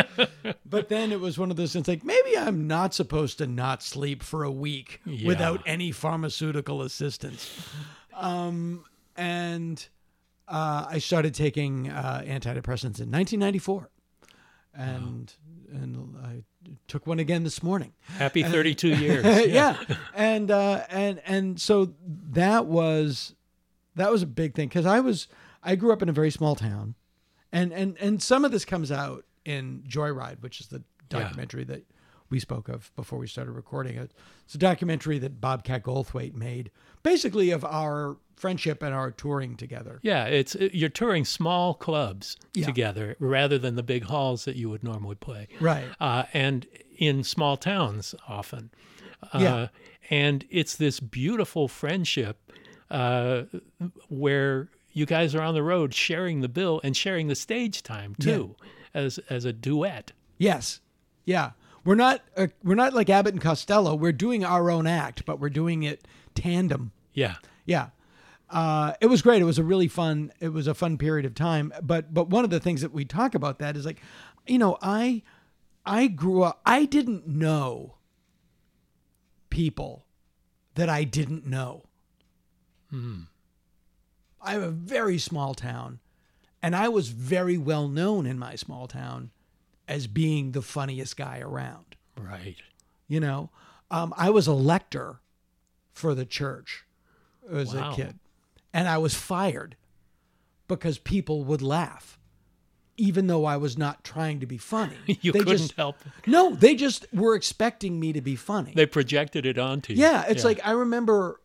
But then it was one of those things like, maybe I'm not supposed to not sleep for a week Yeah. without any pharmaceutical assistance. Um, and uh, I started taking uh, antidepressants in nineteen ninety-four. And and I took one again this morning. Happy thirty-two years. yeah. And uh, and and so that was that was a big thing, because I was I grew up in a very small town, and and and some of this comes out in Joyride, which is the documentary yeah. that we spoke of before we started recording it. It's a documentary that Bobcat Goldthwait made, basically of our friendship and our touring together. Yeah, it's you're touring small clubs Yeah. together rather than the big halls that you would normally play. Right. Uh, and in small towns often. Uh, Yeah. And it's this beautiful friendship uh, where you guys are on the road sharing the bill and sharing the stage time too, as as a duet. Yes. Yeah. We're not uh, we're not like Abbott and Costello. We're doing our own act, but we're doing it tandem. Yeah. Yeah. Uh, it was great. It was a really fun, it was a fun period of time. But, but one of the things that we talk about that is like, you know, I, I grew up, I didn't know people that I didn't know. Hmm. I have a very small town, and I was very well known in my small town as being the funniest guy around. Right. You know, um, I was a lector for the church as Wow. a kid. And I was fired because people would laugh, even though I was not trying to be funny. You they couldn't just, help it. No, they just were expecting me to be funny. They projected it onto you. Yeah, it's like I remember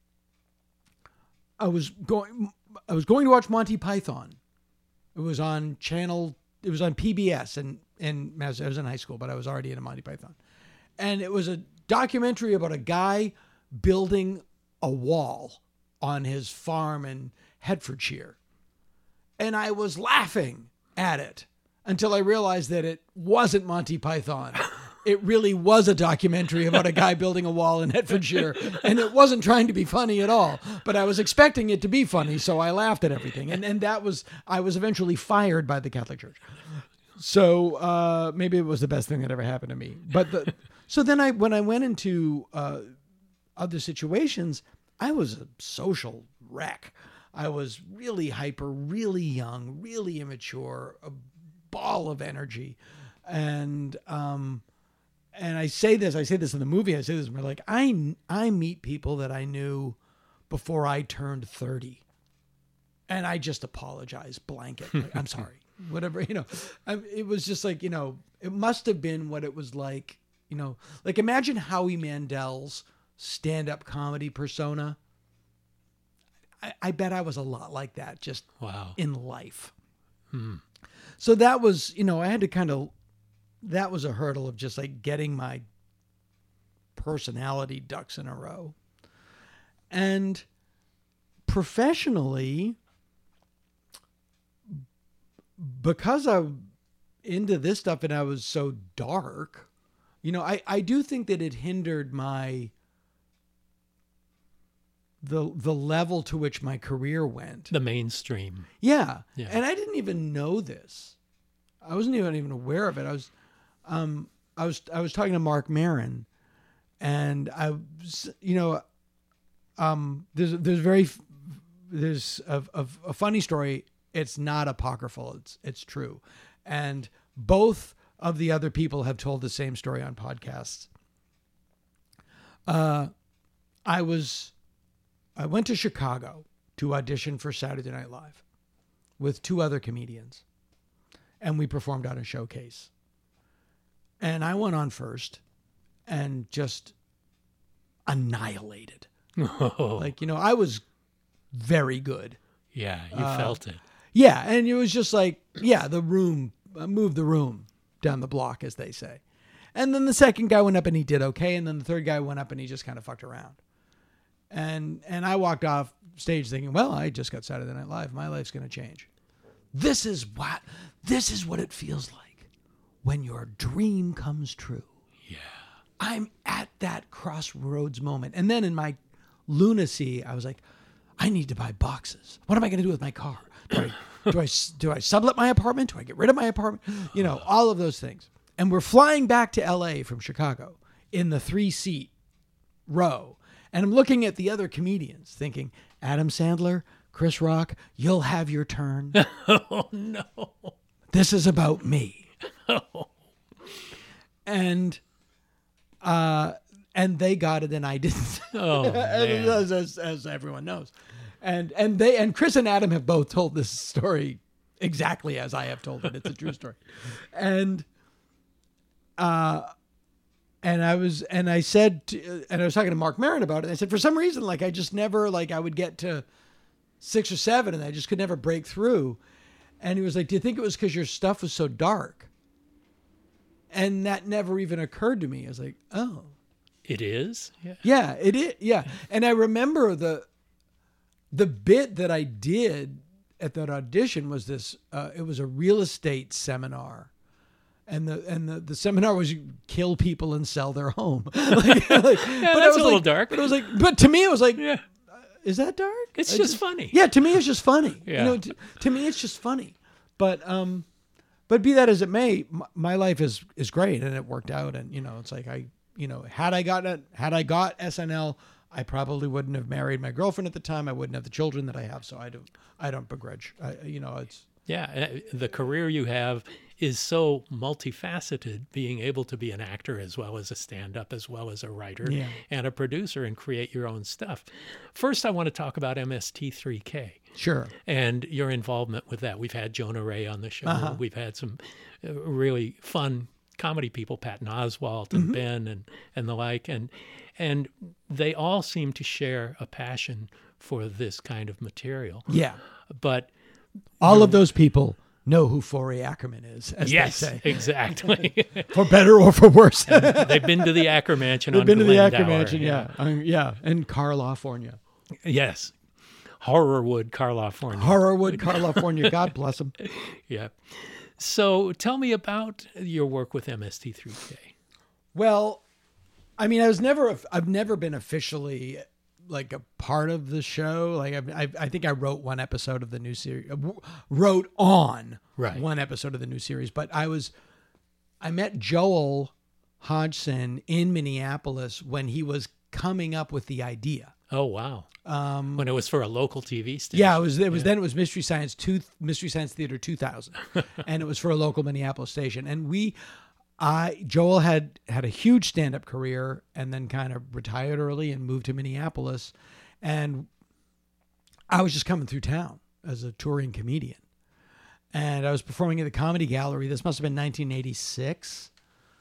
I was going I was going to watch Monty Python. It was on channel it was on P B S, and and I was in high school, but I was already into Monty Python. And it was a documentary about a guy building a wall on his farm in Hertfordshire. And I was laughing at it until I realized that it wasn't Monty Python. It really was a documentary about a guy building a wall in Hertfordshire, and it wasn't trying to be funny at all, but I was expecting it to be funny, so I laughed at everything. And and that was, I was eventually fired by the Catholic Church. So uh, maybe it was the best thing that ever happened to me. But the, so then I, when I went into uh, other situations, I was a social wreck. I was really hyper, really young, really immature, a ball of energy. And, um, and I say this, I say this in the movie, I say this, we're like, I, I meet people that I knew before I turned thirty. And I just apologize, blanket. Like, I'm sorry, whatever, you know, I, it was just like, you know, it must have been what it was like, you know, like imagine Howie Mandel's stand-up comedy persona. I, I bet I was a lot like that, just wow. in life. Hmm. So that was, you know, I had to kind of, that was a hurdle of just like getting my personality ducks in a row. And professionally, because I'm into this stuff and I was so dark, you know, I, I do think that it hindered my, the the level to which my career went. The mainstream. Yeah. Yeah. And I didn't even know this. I wasn't even even aware of it. I was um I was I was talking to Mark Maron, and I was, you know, um there's there's very there's a, a, a funny story. It's not apocryphal. It's it's true. And both of the other people have told the same story on podcasts. Uh I was I went to Chicago to audition for Saturday Night Live with two other comedians, and we performed on a showcase. And I went on first and just annihilated. Oh. Like, you know, I was very good. Yeah, you Uh, felt it. Yeah, and it was just like, yeah, the room, uh, move the room down the block, as they say. And then the second guy went up and he did okay, and then the third guy went up and he just kind of fucked around. And and I walked off stage thinking, well, I just got Saturday Night Live. My life's going to change. This is what this is what it feels like when your dream comes true. Yeah. I'm at that crossroads moment. And then in my lunacy, I was like, I need to buy boxes. What am I going to do with my car? Do I, do I, do I sublet my apartment? Do I get rid of my apartment? You know, all of those things. And we're flying back to L A from Chicago in the three-seat row. And I'm looking at the other comedians thinking, Adam Sandler, Chris Rock, you'll have your turn. Oh, no. This is about me. Oh. And uh, and they got it and I didn't. Oh, man. as, as, as everyone knows. And and they and Chris and Adam have both told this story exactly as I have told it. It's a true story. And uh and I was and I said to, and I was talking to Mark Maron about it. I said, for some reason, like I just never like I would get to six or seven and I just could never break through. And he was like, do you think it was because your stuff was so dark? And that never even occurred to me. I was like, oh. It is? Yeah. Yeah, it is. Yeah. And I remember the the bit that I did at that audition was this, uh, it was a real estate seminar. And the and the, the seminar was you kill people and sell their home. like, like, yeah, but that's was a little like, dark. But it was like, but to me it was like, Yeah. is that dark? It's I just funny. Yeah, to me it's just funny. Yeah. You know, to, to me it's just funny. But um, but be that as it may, my, my life is is great and it worked out. And you know, it's like I, you know, had I gotten had I got S N L, I probably wouldn't have married my girlfriend at the time. I wouldn't have the children that I have. So I don't I don't begrudge. I, you know, it's Yeah, the career you have is so multifaceted, being able to be an actor as well as a stand-up, as well as a writer Yeah. and a producer and create your own stuff. First, I want to talk about M S T three K. sure. And your involvement with that. We've had Jonah Ray on the show. Uh-huh. We've had some uh, really fun comedy people, Patton Oswalt and Mm-hmm. Ben and, and the like. And, and they all seem to share a passion for this kind of material. Yeah. But All of those people know who Forey Ackerman is, as yes, they say. exactly. For better or for worse. They've been to the Acker Mansion They've on been to the Glendower. Acker Mansion, yeah. Um, yeah. And California. Yes. Horrorwood, California. Horrorwood, California. God bless them. Yeah. So tell me about your work with M S T three K. Well, I mean, I was never, I've never been officially like a part of the show. Like I've, I, I think I wrote one episode of the new series, wrote on Right. one episode of the new series, but I was, I met Joel Hodgson in Minneapolis when he was coming up with the idea. Oh, wow. Um, When it was for a local T V station. Yeah, it was. It was then. It was Mystery Science two, Mystery Science Theater two thousand, and it was for a local Minneapolis station. And we, I Joel had had a huge stand up career, and then kind of retired early and moved to Minneapolis, and I was just coming through town as a touring comedian, and I was performing at the Comedy Gallery. This must have been nineteen eighty-six,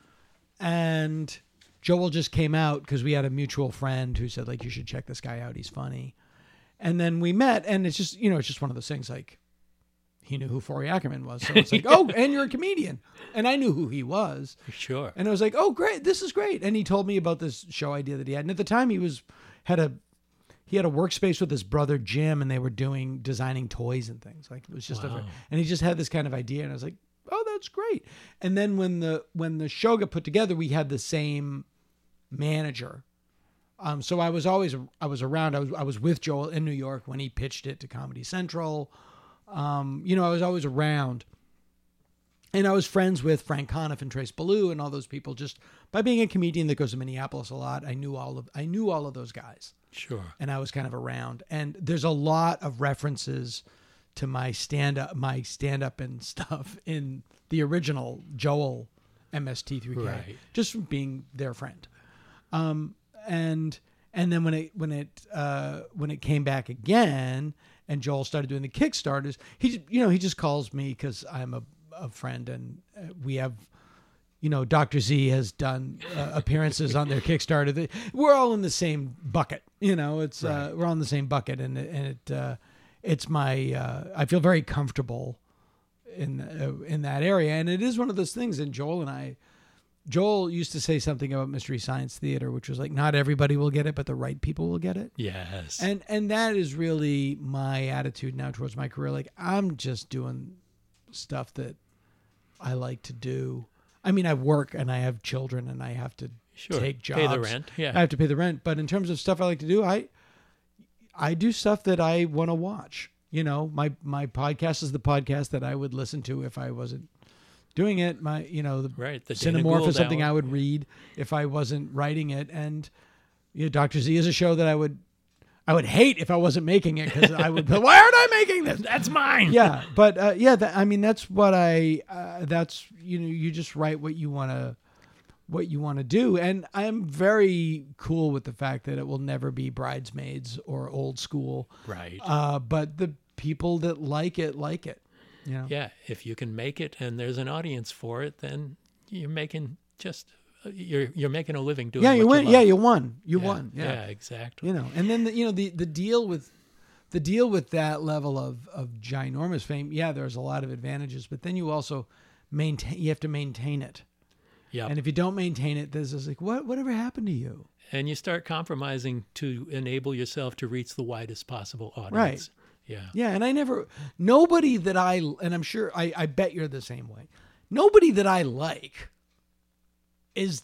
and Joel just came out because we had a mutual friend who said, like, you should check this guy out. He's funny. And then we met, and it's just, you know, it's just one of those things, like, he knew who Forey Ackerman was. So it's like, oh, and you're a comedian. And I knew who he was. Sure. And I was like, oh, great. This is great. And he told me about this show idea that he had. And at the time he was, had a, he had a workspace with his brother, Jim, and they were doing, designing toys and things. Like, it was just, Wow. a, and he just had this kind of idea. And I was like, oh, that's great. And then when the, when the show got put together, we had the same manager. Um, so I was always, I was around, I was, I was with Joel in New York when he pitched it to Comedy Central. Um, you know, I was always around, and I was friends with Frank Conniff and Trace Ballou and all those people. Just by being a comedian that goes to Minneapolis a lot, I knew all of, I knew all of those guys. Sure. And I was kind of around, and there's a lot of references to my stand up, my stand up and stuff in the original Joel M S T three K, Right. just from being their friend. Um, and, and then when it, when it, uh, when it came back again and Joel started doing the Kickstarters, he, you know, he just calls me cause I'm a, a friend, and uh, we have, you know, Doctor Z has done uh, appearances on their Kickstarter. They, we're all in the same bucket, you know, it's, uh, we're all in the same bucket, and, it- and it, uh, it's my, uh, I feel very comfortable in, uh, in that area. And it is one of those things. And Joel and I, Joel used to say something about Mystery Science Theater, which was like, not everybody will get it, but the right people will get it. Yes. And and that is really my attitude now towards my career. Like, I'm just doing stuff that I like to do. I mean, I work and I have children and I have to Sure. take jobs. Pay the rent. Yeah. I have to pay the rent. But in terms of stuff I like to do, I I do stuff that I want to watch. You know, my my podcast is the podcast that I would listen to if I wasn't doing it. My, you know, the, right, the Dana Cinemorph Gould is something hour. I would read if I wasn't writing it, and you know, Doctor Z is a show that I would I would hate if I wasn't making it, because I would be, why aren't I making this? That's mine. Yeah, but uh, yeah, that, I mean, that's what I. Uh, that's you know, you just write what you want to, what you want to do, and I'm very cool with the fact that it will never be Bridesmaids or Old School. Right. Uh, but the people that like it like it. You know? Yeah, if you can make it and there's an audience for it, then you're making just you're you're making a living doing. Yeah, you what win. You yeah, love. you won. You yeah, won. Yeah. yeah, exactly. You know, and then the, you know the the deal with the deal with that level of of ginormous fame. Yeah, there's a lot of advantages, but then you also maintain. You have to maintain it. Yeah, And if you don't maintain it, there's this like, what whatever happened to you? and you start compromising to enable yourself to reach the widest possible audience. Right. Yeah. Yeah, and I never, nobody that I, and I'm sure, I, I bet you're the same way. Nobody that I like is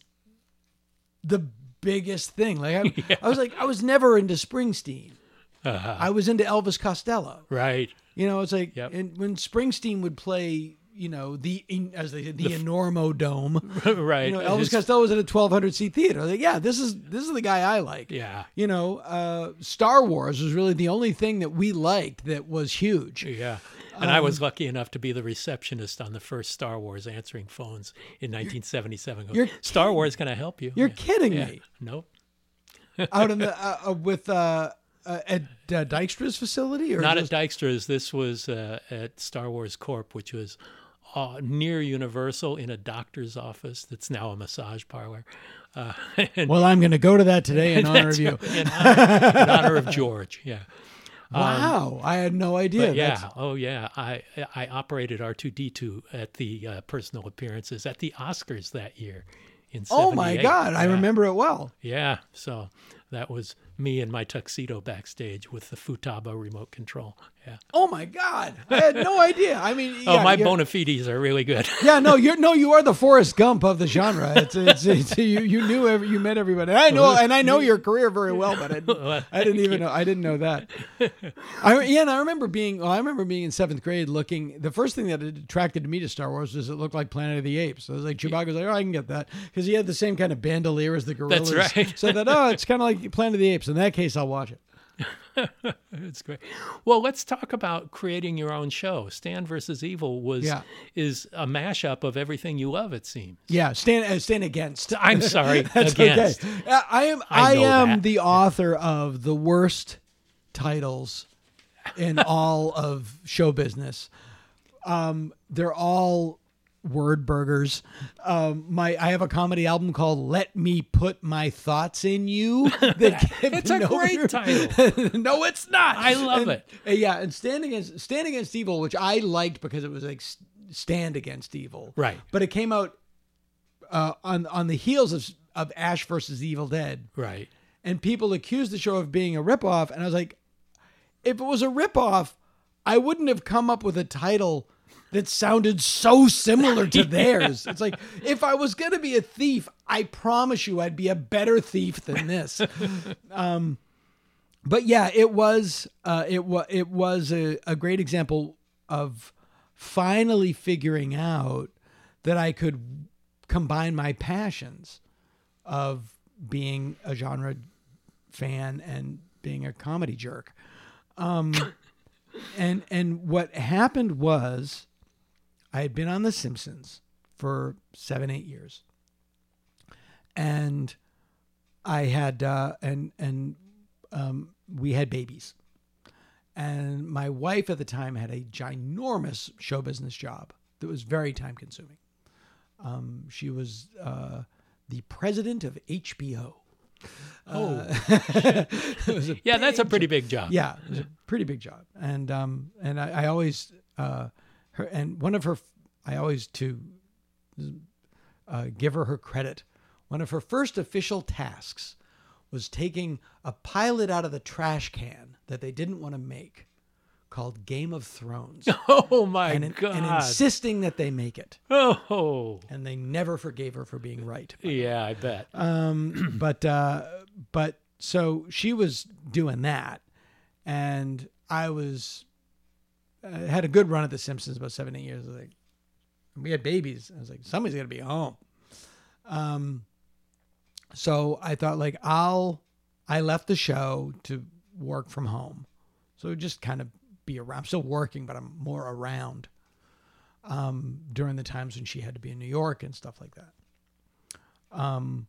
the biggest thing. Like I, Yeah. I was like, I was never into Springsteen. Uh-huh. I was into Elvis Costello. Right. You know, it's like, Yep. and when Springsteen would play, you know, the, as they said, the, the Enormo Dome. Right. You know, Elvis His- Costello was at a twelve hundred seat theater. I was like, yeah, this is this is the guy I like. Yeah. You know, uh, Star Wars was really the only thing that we liked that was huge. Yeah. And I Um, was lucky enough to be the receptionist on the first Star Wars answering phones in nineteen seventy-seven. Going, you're Star Wars going to help you. You're Yeah. kidding Yeah. me. Nope. Out in the uh, uh, with uh, uh, at uh, Dykstra's facility, or Not just, at Dykstra's. This was uh, at Star Wars Corp, which was uh, near Universal in a doctor's office that's now a massage parlor. Uh, and Well, I'm going to go to that today in honor of that's you. in honor, in honor of George. Yeah. Wow, I had no idea. But yeah, That's- oh yeah, I I operated R two D two at the uh, personal appearances at the Oscars that year in Oh my seventy-eight. God, I Yeah. remember it well. Yeah, so that was me in my tuxedo backstage with the Futaba remote control. Yeah. Oh my God, I had no idea. I mean, Oh, yeah, my you're- bona fides are really good. Yeah, no, you're no, you are the Forrest Gump of the genre. It's, it's, it's you, you knew every, you met everybody. I know, and I know your career very well, but I, didn't- I didn't even know. I didn't know that. I yeah, and I remember being. Well, I remember being in seventh grade, looking. The first thing that attracted me to Star Wars was it looked like Planet of the Apes. So I was like, Chewbacca's like, oh, I can get that because he had the same kind of bandolier as the gorillas. That's right. So that oh, it's kind of like Planet of the Apes. In that case, I'll watch it. It's great. Well, let's talk about creating your own show. Stan versus Evil was Yeah. is a mashup of everything you love. It seems. Yeah, stand uh, stand against. I'm sorry. That's against. okay. Uh, I am I I, know am that. the author of the worst titles in all of show business. Um, they're all word burgers. Um, my I have a comedy album called "Let Me Put My Thoughts in You." That It's a no- great title. No, it's not. I love And- it. uh, Yeah, and stand against stand against evil, which I liked because it was like s- stand against evil, Right. But it came out uh, on on the heels of of Ash versus Evil Dead, Right. and people accused the show of being a ripoff, and I was like, if it was a ripoff, I wouldn't have come up with a title that sounded so similar to theirs. It's like, if I was going to be a thief, I promise you I'd be a better thief than this. um, but yeah, it was, uh, it was, it was a, a great example of finally figuring out that I could combine my passions of being a genre fan and being a comedy jerk. Um, and, and what happened was, I had been on The Simpsons for seven, eight years. And I had, uh, and, and, um, we had babies. And my wife at the time had a ginormous show business job that was very time consuming. Um, she was, uh, the president of H B O. Oh, Uh, it was a yeah, that's a big pretty big job. yeah, it was a pretty big job, and um, and I, I always uh, her and one of her, I always to uh, give her her credit. One of her first official tasks was taking a pilot out of the trash can that they didn't want to make, called Game of Thrones, Oh my and, God. and insisting that they make it. Oh, And they never forgave her for being right. yeah, I bet. Um, but uh, but so she was doing that, And I was, I had a good run at The Simpsons, about seven, eight years. I was like, we had babies. I was like, somebody's got to be home. Um, so I thought like, I'll, I left the show to work from home. So just kind of be around. I'm still working, but I'm more around um, during the times when she had to be in New York and stuff like that. Um,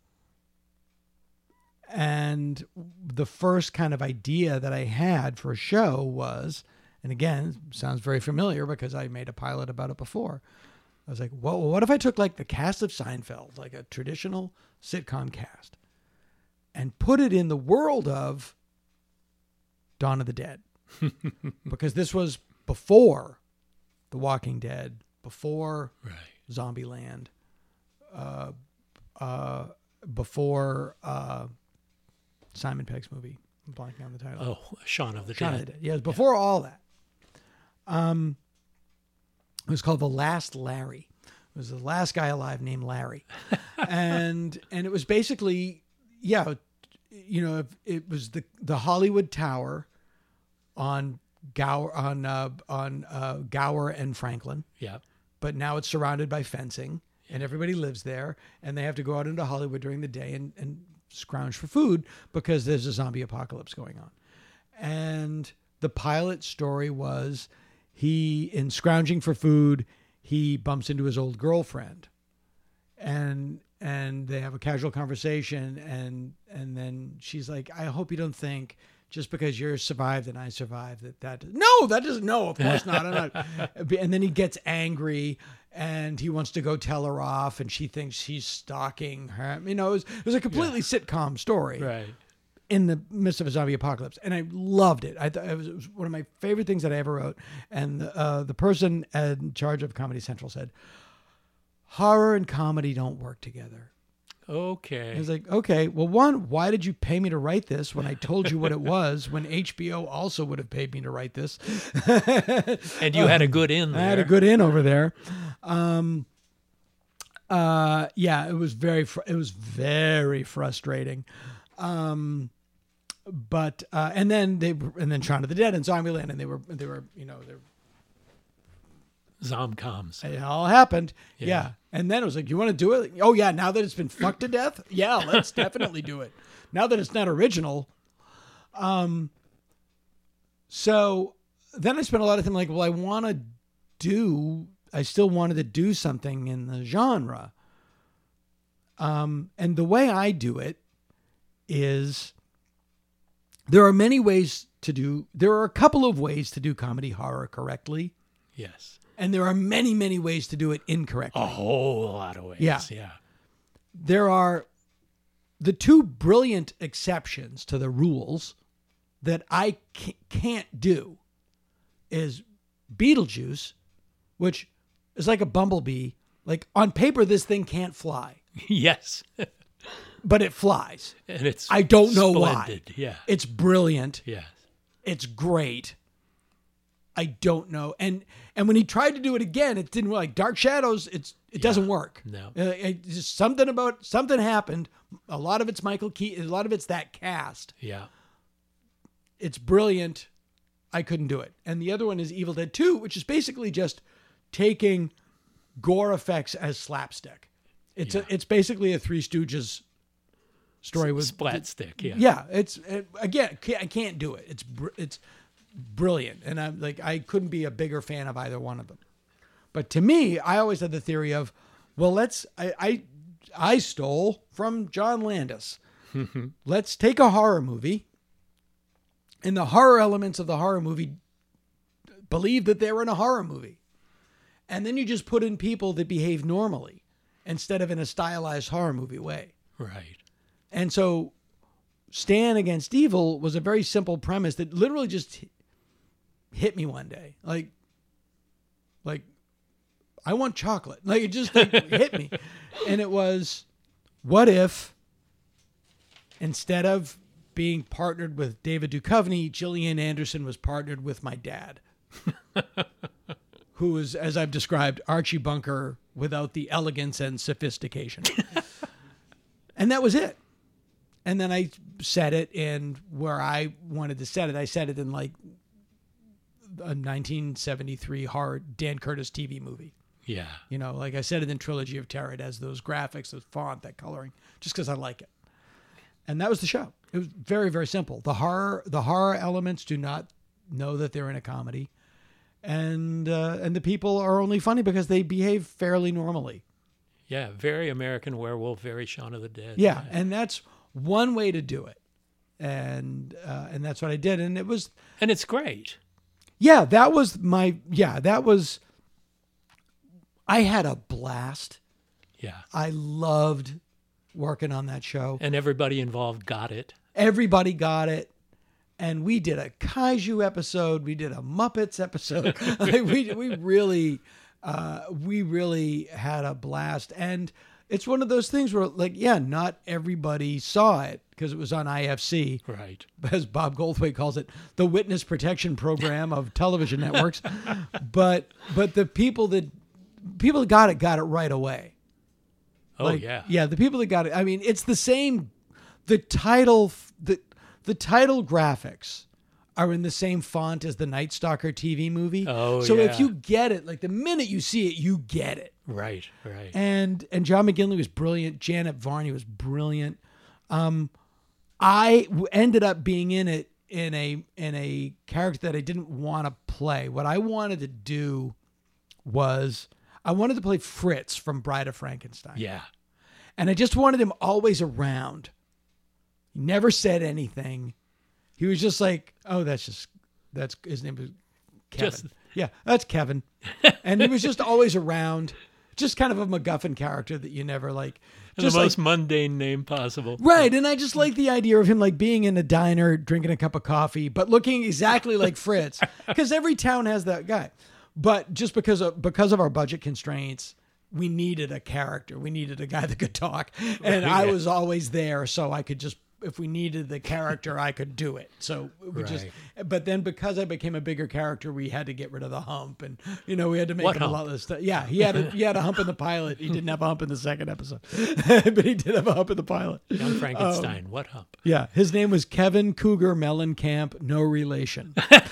and the first kind of idea that I had for a show was, and again, it sounds very familiar because I made a pilot about it before. I was like, well, what if I took like the cast of Seinfeld, like a traditional sitcom cast, and put it in the world of Dawn of the Dead? Because this was before The Walking Dead, before right. Zombieland, uh, uh, before uh, Simon Pegg's movie. I'm blanking on the title. Oh, Shaun of the Shaun Dead. of the Dead. Yeah, it was before yeah. all that. Um, it was called The Last Larry. It was the last guy alive named Larry, and and it was basically, yeah, you know, it was the the Hollywood Tower on Gower on uh, on uh, Gower and Franklin. Yeah, but now it's surrounded by fencing, and everybody lives there, and they have to go out into Hollywood during the day and and scrounge for food because there's a zombie apocalypse going on. And the pilot story was he, in scrounging for food, he bumps into his old girlfriend, and and they have a casual conversation, and and then she's like, I hope you don't think just because you're survived and I survived that that no that doesn't no of course not, I'm not. And then he gets angry and he wants to go tell her off, and she thinks he's stalking her. You know, it was, it was a completely yeah. sitcom story, right, in the midst of a zombie apocalypse, and I loved it. I thought it was, it was one of my favorite things that I ever wrote. And uh, the person in charge of Comedy Central said, horror and comedy don't work together. Okay. I was like, okay, well, one, why did you pay me to write this when I told you what it was, when H B O also would have paid me to write this? And you had a good in there. I had a good in over there. Um, uh, yeah, it was very, fr- it was very frustrating. Um, but, uh, and then they, and then Shaun of the Dead and Zombieland, and they were, they were, you know, they're, Zomcoms. It all happened. Yeah. Yeah. And then it was like, you want to do it? Oh, yeah. Now that it's been fucked to death? Yeah, let's definitely do it. Now that it's not original. Um. So then I spent a lot of time like, well, I want to do, I still wanted to do something in the genre. Um. And the way I do it is there are many ways to do, there are a couple of ways to do comedy horror correctly. Yes. And there are many, many ways to do it incorrectly. A whole lot of ways. Yeah. Yeah. There are the two brilliant exceptions to the rules that I can't do is Beetlejuice, which is like a bumblebee. Like on paper, this thing can't fly. Yes. But it flies. And it's I don't know splendid. why. Yeah. It's brilliant. Yes. It's great. I don't know. And and when he tried to do it again, it didn't work. Like Dark Shadows, it's it yeah. doesn't work. No. Uh, it, just something about something happened. A lot of it's Michael Keaton. A lot of it's that cast. Yeah. It's brilliant. I couldn't do it. And the other one is Evil Dead two, which is basically just taking gore effects as slapstick. It's yeah. a, it's basically a Three Stooges story with splat stick. Yeah. Yeah. It's it, again, I can't do it. It's it's. brilliant, and I'm like, I couldn't be a bigger fan of either one of them. But to me, I always had the theory of, well, let's I I, I stole from John Landis. Let's take a horror movie, and the horror elements of the horror movie believe that they're in a horror movie, and then you just put in people that behave normally instead of in a stylized horror movie way. Right. And so Stan Against Evil was a very simple premise that literally just hit me one day. Like, like I want chocolate. Like it just like, hit me. And it was, what if instead of being partnered with David Duchovny, Gillian Anderson was partnered with my dad, who is, as I've described, Archie Bunker without the elegance and sophistication. And that was it. and then I set it in where I wanted to set it. I set it in like a nineteen seventy-three horror Dan Curtis T V movie. Yeah. You know, like I said it in Trilogy of Terror, it has those graphics, those font, that coloring, just because I like it. And that was the show. It was very, very simple. The horror, the horror elements do not know that they're in a comedy, and uh, and the people are only funny because they behave fairly normally. Yeah, very American Werewolf, very Shaun of the Dead. Yeah, and that's one way to do it, and uh, and that's what I did, and it was. And it's great. Yeah, that was my. Yeah, that was. I had a blast. Yeah. I loved working on that show. And everybody involved got it. Everybody got it. And we did a Kaiju episode. We did a Muppets episode. Like, we we really uh, we really had a blast. And it's one of those things where, like, yeah, not everybody saw it because it was on I F C. Right. As Bob Goldthwait calls it, the Witness Protection Program of television networks. But but the people that people that got it got it right away. Oh, Like, yeah. Yeah, the people that got it. I mean, it's the same. The title, the the title graphics are in the same font as the Night Stalker T V movie. Oh, so yeah. if you get it, like the minute you see it, you get it. Right, right. And and John McGinley was brilliant. Janet Varney was brilliant. Um, I w- ended up being in it in a in a character that I didn't want to play. What I wanted to do was I wanted to play Fritz from Bride of Frankenstein. Yeah. And I just wanted him always around. He never said anything. He was just like, oh, that's just, that's, his name was Kevin. Just- yeah, that's Kevin. And he was just always around. Just kind of a MacGuffin character that you never like. Just the like, most mundane name possible. right. And I just like the idea of him like being in a diner, drinking a cup of coffee, but looking exactly like Fritz. Because every town has that guy. But just because of because of our budget constraints, we needed a character. We needed a guy that could talk. And I was always there, so I could just, if we needed the character, I could do it. So we just, but then because I became a bigger character, we had to get rid of the hump. And, you know, we had to make What him hump? a lot of stuff. Yeah, he had a, he had a hump in the pilot. He didn't have a hump in the second episode. But he did have a hump in the pilot. Young Frankenstein, what hump? Yeah, his name was Kevin Cougar Mellencamp, no relation.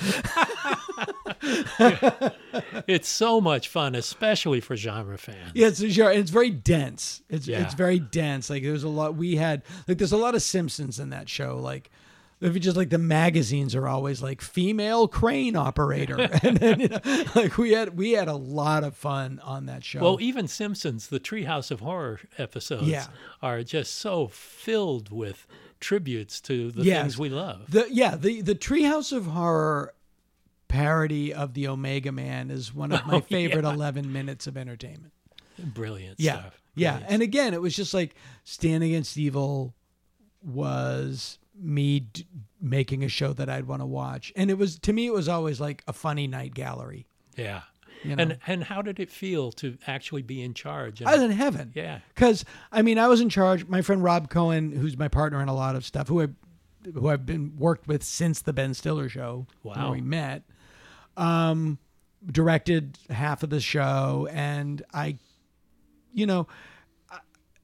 It's so much fun, especially for genre fans. Yeah, it's sure. It's very dense. It's Yeah. it's very dense. Like there's a lot. We had like there's a lot of Simpsons in that show. Like if you just like the magazines are always like female crane operator, and then you know, like we had we had a lot of fun on that show. Well, even Simpsons, the Treehouse of Horror episodes Yeah. are just so filled with tributes to the Yes. things we love. the yeah the the Treehouse of Horror parody of the Omega Man is one of my Oh, favorite yeah. eleven minutes of entertainment. Brilliant Yeah. stuff. Yeah. Brilliant And again, it was just like Stand Against Evil was me d- making a show that I'd want to watch. And it was, to me, it was always like a funny night gallery. Yeah. You know? And and how did it feel to actually be in charge? And- I was in heaven. Yeah. Because, I mean, I was in charge. My friend Rob Cohen, who's my partner in a lot of stuff, who I, who I've been worked with since the Ben Stiller show, Wow. where we met, um, directed half of the show. And I, you know, I,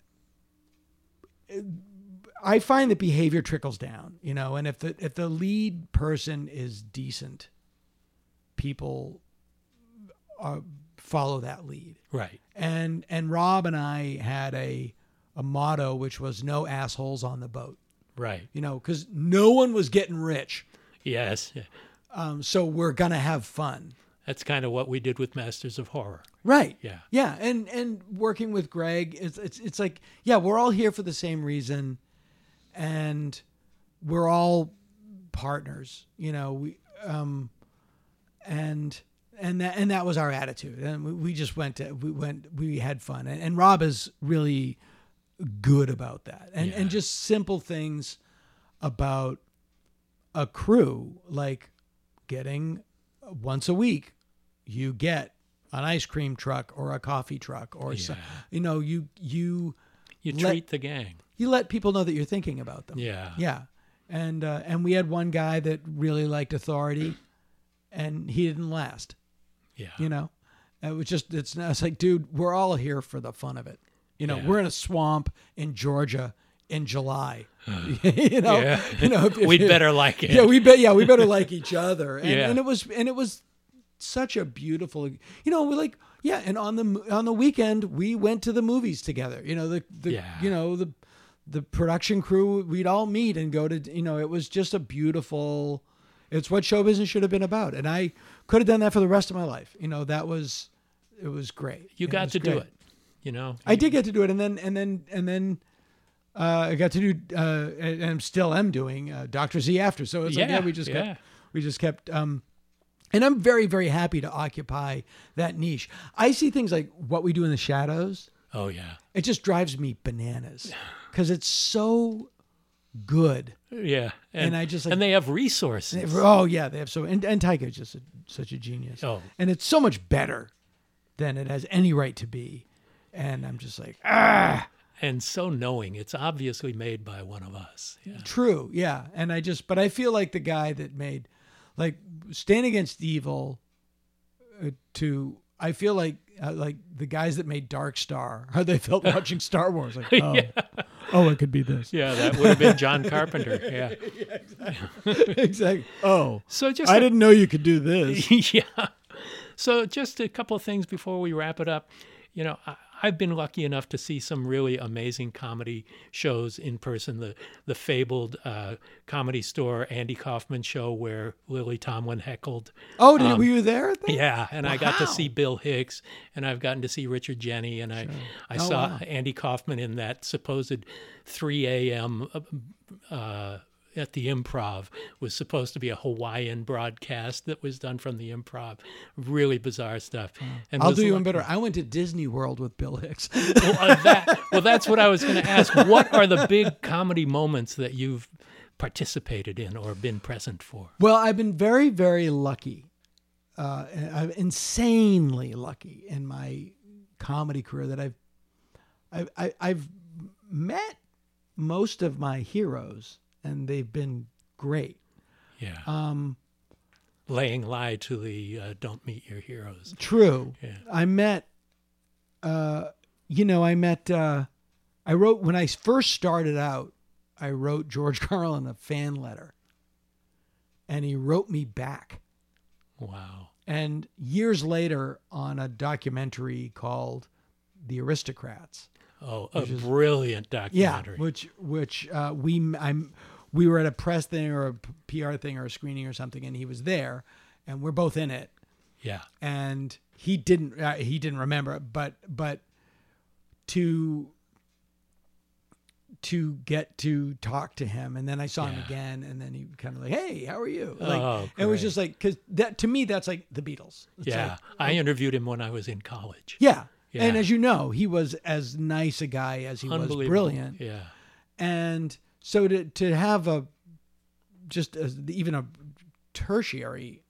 I find that behavior trickles down, you know, and if the if the lead person is decent, people uh, follow that lead. Right. And and Rob and I had a a motto which was no assholes on the boat, Right. you know, because no one was getting rich, Yes. Yeah. um, so we're gonna have fun. That's kind of what we did with Masters of Horror. Right. Yeah. Yeah. And and working with Greg, it's it's it's like, yeah, we're all here for the same reason, and we're all partners. You know, we um, and and that and that was our attitude, and we, we just went to we went we had fun, and, and Rob is really good about that, and Yeah. and just simple things about a crew, like getting once a week you get an ice cream truck or a coffee truck or so, Yeah. you know you you You Let- treat the gang. you let people know that you're thinking about them. Yeah. Yeah. And uh, and we had one guy that really liked authority, and he didn't last. Yeah. You know, it was just it's it's like, dude, we're all here for the fun of it. You know, Yeah. we're in a swamp in Georgia in July. you know, Yeah. you know, if, if, We'd better like it. Yeah, we bet. Yeah, we better like each other. And, Yeah. and it was, and it was such a beautiful, you know, we're like, yeah. And on the on the weekend, we went to the movies together. You know, the the Yeah. you know the the production crew. We'd all meet and go to. You know, it was just a beautiful. It's what show business should have been about, and I could have done that for the rest of my life. You know, that was, it was great. You It got was to do great. it. You know, I did get to do it, and then and then and then uh, I got to do, uh, and I'm still am doing uh, Doctor Z after. So it's like Yeah, yeah, we just yeah. kept, we just kept, um, and I'm very very happy to occupy that niche. I see things like What We Do in the Shadows. Oh yeah, It just drives me bananas because it's so good. yeah. And I just, like- and they have resources. Oh yeah, they have so and and Taika is just a, such a genius. Oh. and it's so much better than it has any right to be. And I'm just like, ah. And so knowing it's obviously made by one of us. Yeah. True, yeah. And I just, but I feel like the guy that made, like, Stand Against Evil, uh, to, I feel like, uh, like the guys that made Dark Star, how they felt watching Star Wars. Like, oh, oh, it could be this. Yeah, that would have been John Carpenter. Yeah. Exactly. Oh, So just I a- didn't know you could do this. yeah. So just a couple of things before we wrap it up. You know, I, I've been lucky enough to see some really amazing comedy shows in person. The the fabled uh, Comedy Store Andy Kaufman show where Lily Tomlin heckled. Oh, did, were you there at that? Yeah, and I got to Wow. see Bill Hicks, and I've gotten to see Richard Jenny, and I I Oh, saw wow. Andy Kaufman in that supposed three a.m. Uh, at the Improv was supposed to be a Hawaiian broadcast that was done from the Improv. Really bizarre stuff. And I'll was do you lucky- one better. I went to Disney World with Bill Hicks. Well, uh, that, well, that's what I was going to ask. What are the big comedy moments that you've participated in or been present for? Well, I've been very, very lucky. Uh, I'm insanely lucky in my comedy career that I've, I've, I- I've met most of my heroes, and they've been great. Yeah. Um, Laying lie to the uh, don't meet your heroes. true. Yeah. I met, uh, you know, I met, uh, I wrote, when I first started out, I wrote George Carlin a fan letter, and he wrote me back. Wow. And years later, on a documentary called The Aristocrats, Oh, a is- brilliant yeah, documentary. which which uh, we I'm we were at a press thing or a P R thing or a screening or something, and he was there, and we're both in it, Yeah. and he didn't uh, he didn't remember, but but to to get to talk to him, and then I saw him Yeah. again, and then he kind of like, hey, how are you? Like, Oh, it was great. just like, because that to me that's like the Beatles. It's Yeah. like, I interviewed him when I was in college. yeah. Yeah. And as you know, he was as nice a guy as he was Unbelievable. brilliant. Yeah. And so to to have a just a, even a tertiary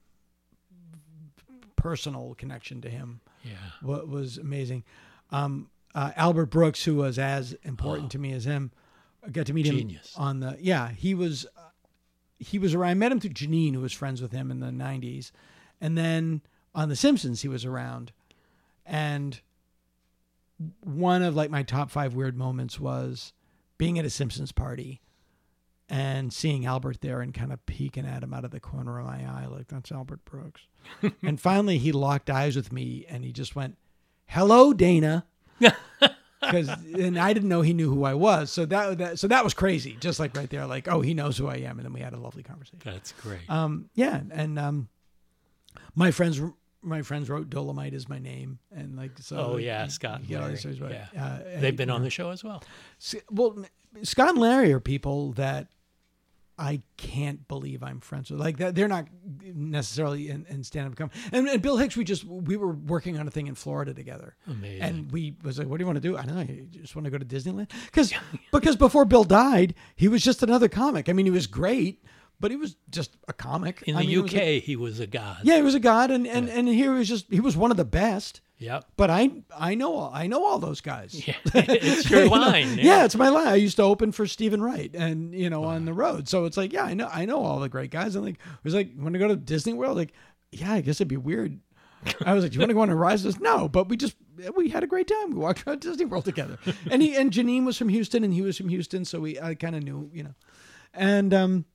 personal connection to him Yeah. wa- was amazing. Um, uh, Albert Brooks, who was as important to me as him, I got to meet him Genius. on the yeah. He was uh, he was around. I met him through Janine, who was friends with him in the nineties, and then on The Simpsons, he was around. And one of like my top five weird moments was being at a Simpsons party and seeing Albert there and kind of peeking at him out of the corner of my eye, like, that's Albert Brooks. And finally he locked eyes with me and he just went, hello, Dana. Because and I didn't know he knew who I was. So that, that so that was crazy. Just like right there, like, oh, he knows who I am. And then we had a lovely conversation. That's great. Um, yeah. And um, my friends my friends wrote Dolomite is my name, and like so. oh yeah, Scott and you know, Larry. so it's right. Yeah. Uh, They've and, been you on know, the show as well. S- Well, Scott and Larry are people that I can't believe I'm friends with. Like that, they're not necessarily in, in stand-up comedy. And, and Bill Hicks, we just we were working on a thing in Florida together. Amazing. And we was like, "What do you want to do?" I don't know. You just want to go to Disneyland? Because because before Bill died, he was just another comic. I mean, he was great, but he was just a comic. In I the mean, it was U K, a- he was a god. yeah, he was a god, and and and here he was just he was one of the best. Yep. But I I know all I know all those guys. Yeah. It's your You know? line. Yeah, it's my line. I used to open for Stephen Wright, and you know, on the road. So it's like, yeah, I know, I know all the great guys. And like, it was like, want to go to Disney World? Like, yeah, I guess it'd be weird. I was like, do you want to go on a ride? He says, no, but we just, we had a great time. We walked around Disney World together. And he, and Janine was from Houston and he was from Houston. So we, I kind of knew, you know, and, um,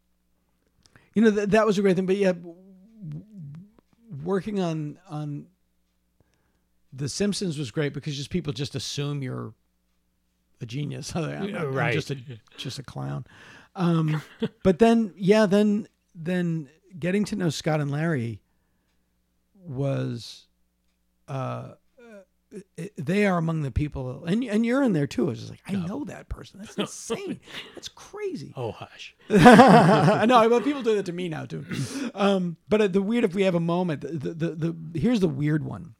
you know, th- that was a great thing, but yeah, w- working on, on The Simpsons was great because just people just assume you're a genius. I'm, I'm right. just a, just a clown. Um, but then, yeah, then, then getting to know Scott and Larry was, uh, it, they are among the people, and and you're in there too. I was just like, I know that person. That's insane. That's crazy. Oh, hush. I know, but people do that to me now too. Um, but the weird, if we have a moment, the, the the here's the weird one.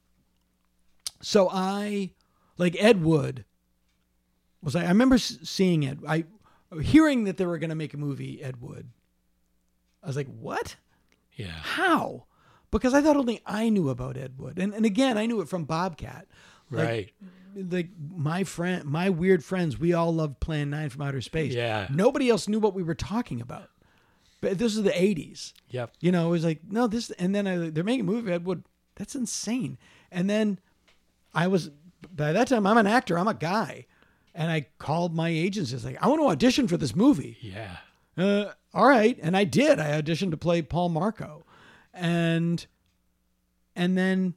So I, like Ed Wood, was I? I remember seeing it. I hearing that they were going to make a movie. Ed Wood. I was like, what? Yeah. How? Because I thought only I knew about Ed Wood. And and again, I knew it from Bobcat. Like, Right. Like my friend, my weird friends, we all loved Plan nine from Outer Space. Yeah. Nobody else knew what we were talking about. But this is the eighties. Yep. You know, it was like, no, this, and then I, they're making a movie, Ed Wood. That's insane. And then I was, by that time, I'm an actor. I'm a guy. And I called my agents. It's like, I want to audition for this movie. Yeah. Uh, all right. And I did. I auditioned to play Paul Marco. And and then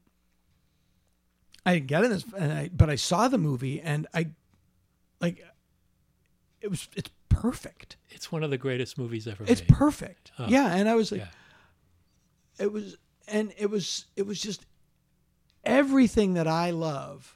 I didn't get in this, and I, but I saw the movie, and I like it was it's perfect. It's one of the greatest movies ever It's made. perfect. Oh. Yeah, and I was like, Yeah. it was, and it was it was just everything that I love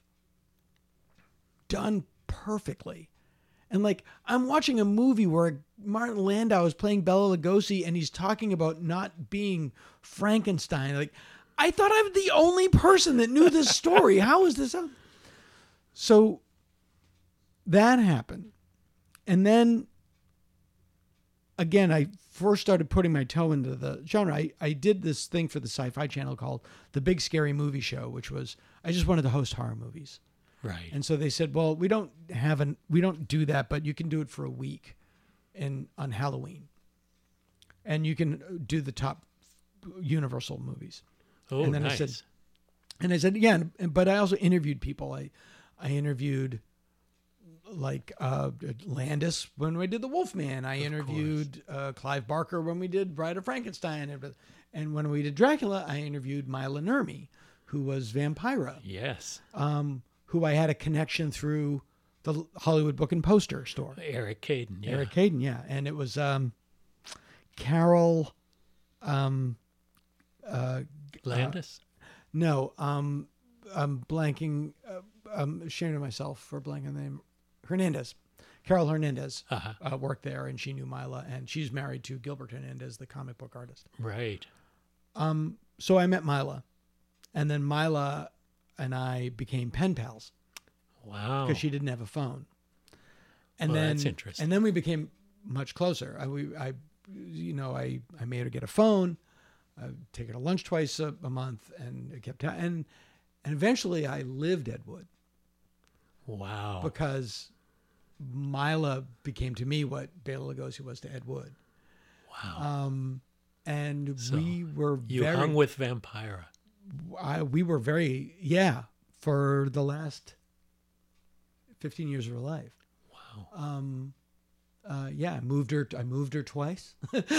done perfectly. And like, I'm watching a movie where Martin Landau is playing Bela Lugosi and he's talking about not being Frankenstein. Like, I thought I was the only person that knew this story. How is this out? So that happened. And then again, I first started putting my toe into the genre. I, I did this thing for the Sci-Fi Channel called The Big Scary Movie Show, which was, I just wanted to host horror movies. Right. And so they said, well, we don't have an, we don't do that, but you can do it for a week in on Halloween. And you can do the top Universal movies. Oh, and then nice. I said, and I said, yeah, but I also interviewed people. I, I interviewed like uh, Landis when we did The Wolfman. I interviewed uh, Clive Barker when we did Bride of Frankenstein. And, and when we did Dracula, I interviewed Mila Nurmi, who was Vampira. Yes. Um, who I had a connection through the Hollywood Book and Poster store. Eric Caden. Yeah. Eric Caden, yeah. And it was um, Carol... Um, uh, Landis? Uh, no, um, I'm blanking. Uh, I'm ashamed of myself for blanking the name. Hernandez. Carol Hernandez Uh-huh. uh, worked there, and she knew Mila, and she's married to Gilbert Hernandez, the comic book artist. Right. Um, so I met Mila, and then Mila and I became pen pals Wow. because she didn't have a phone. And Well, then, that's interesting. And then we became much closer. I, we, I, you know, I, I made her get a phone. I would take her to lunch twice a, a month, and it kept and and eventually I lived Ed Wood Wow. because Mila became to me what Bela Lugosi was to Ed Wood. Wow. Um, and So we were you very, hung with Vampira. I, we were very yeah for the last fifteen years of her life. Wow. Um, uh, yeah, I moved her. I moved her twice.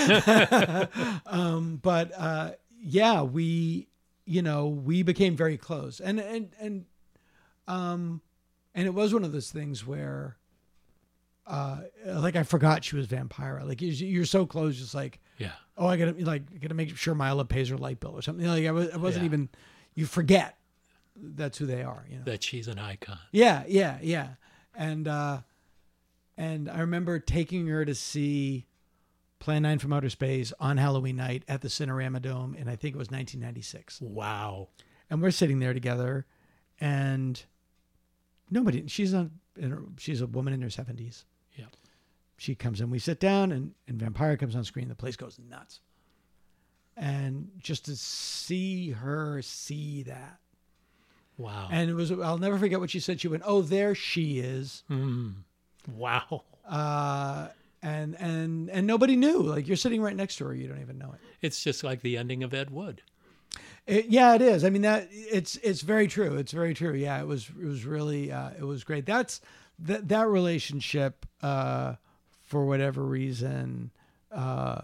um, but uh, yeah, we, you know, we became very close, and and and um, and it was one of those things where, uh, like I forgot she was Vampira. Like you- you're so close, just like, Yeah. oh, I gotta like I gotta make sure Mila pays her light bill or something. Like I, was, I wasn't Yeah. even. You forget that's who they are. You know. That she's an icon. Yeah, yeah, yeah. And uh, and I remember taking her to see Plan nine from Outer Space on Halloween night at the Cinerama Dome, and I think it was nineteen ninety-six. Wow. And we're sitting there together, and nobody. She's a in her, she's a woman in her seventies. Yeah. She comes in, we sit down, and and Vampira comes on screen. The place goes nuts. And just to see her see that. Wow. And it was, I'll never forget what she said. She went, oh, there she is. Mm. Wow. Uh, and, and, and nobody knew, like you're sitting right next to her. You don't even know it. It's just like the ending of Ed Wood. It, yeah, it is. I mean, that it's it's very true. It's very true. Yeah, it was it was really uh, it was great. That's that that relationship uh, for whatever reason uh,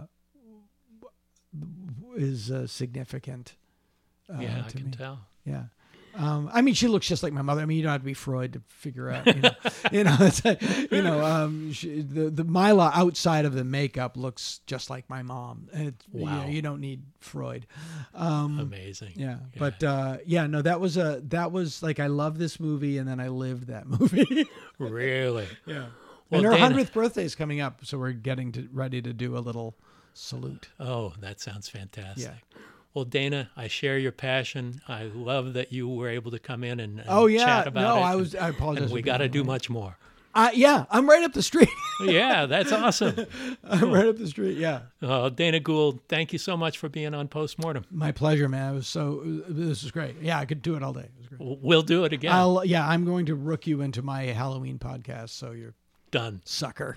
is uh, significant. Uh, yeah, I to can me. tell. Yeah. Um, I mean, she looks just like my mother. I mean, you don't have to be Freud to figure out, you know, you know, it's like, you know, um, she, the, the Mila outside of the makeup looks just like my mom. It, Wow. You know, you don't need Freud. Um, Amazing. yeah. But, uh, yeah, no, that was a, that was like, I love this movie. And then I lived that movie. Really? Yeah. Well, and her Dana- hundredth birthday is coming up. So we're getting to ready to do a little salute. Oh, that sounds fantastic. Yeah. Well, Dana, I share your passion. I love that you were able to come in and, and Oh, yeah. chat about No, it. I was- I apologize And for we being got to do late. much more. Uh, yeah, I'm right up the street. Yeah, that's awesome. I'm right up the street. Yeah. Uh, Dana Gould, thank you so much for being on Postmortem. My pleasure, man. It was so, this is great. Yeah, I could do it all day. It was great. We'll do it again. I'll, yeah, I'm going to rook you into my Halloween podcast. So you're Done. sucker.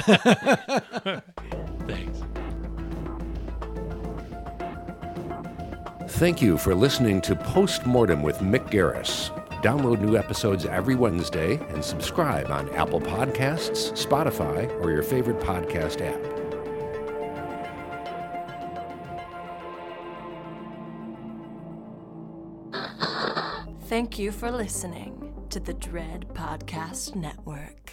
Thanks. Thank you for listening to Postmortem with Mick Garris. Download new episodes every Wednesday and subscribe on Apple Podcasts, Spotify, or your favorite podcast app. Thank you for listening to the Dread Podcast Network.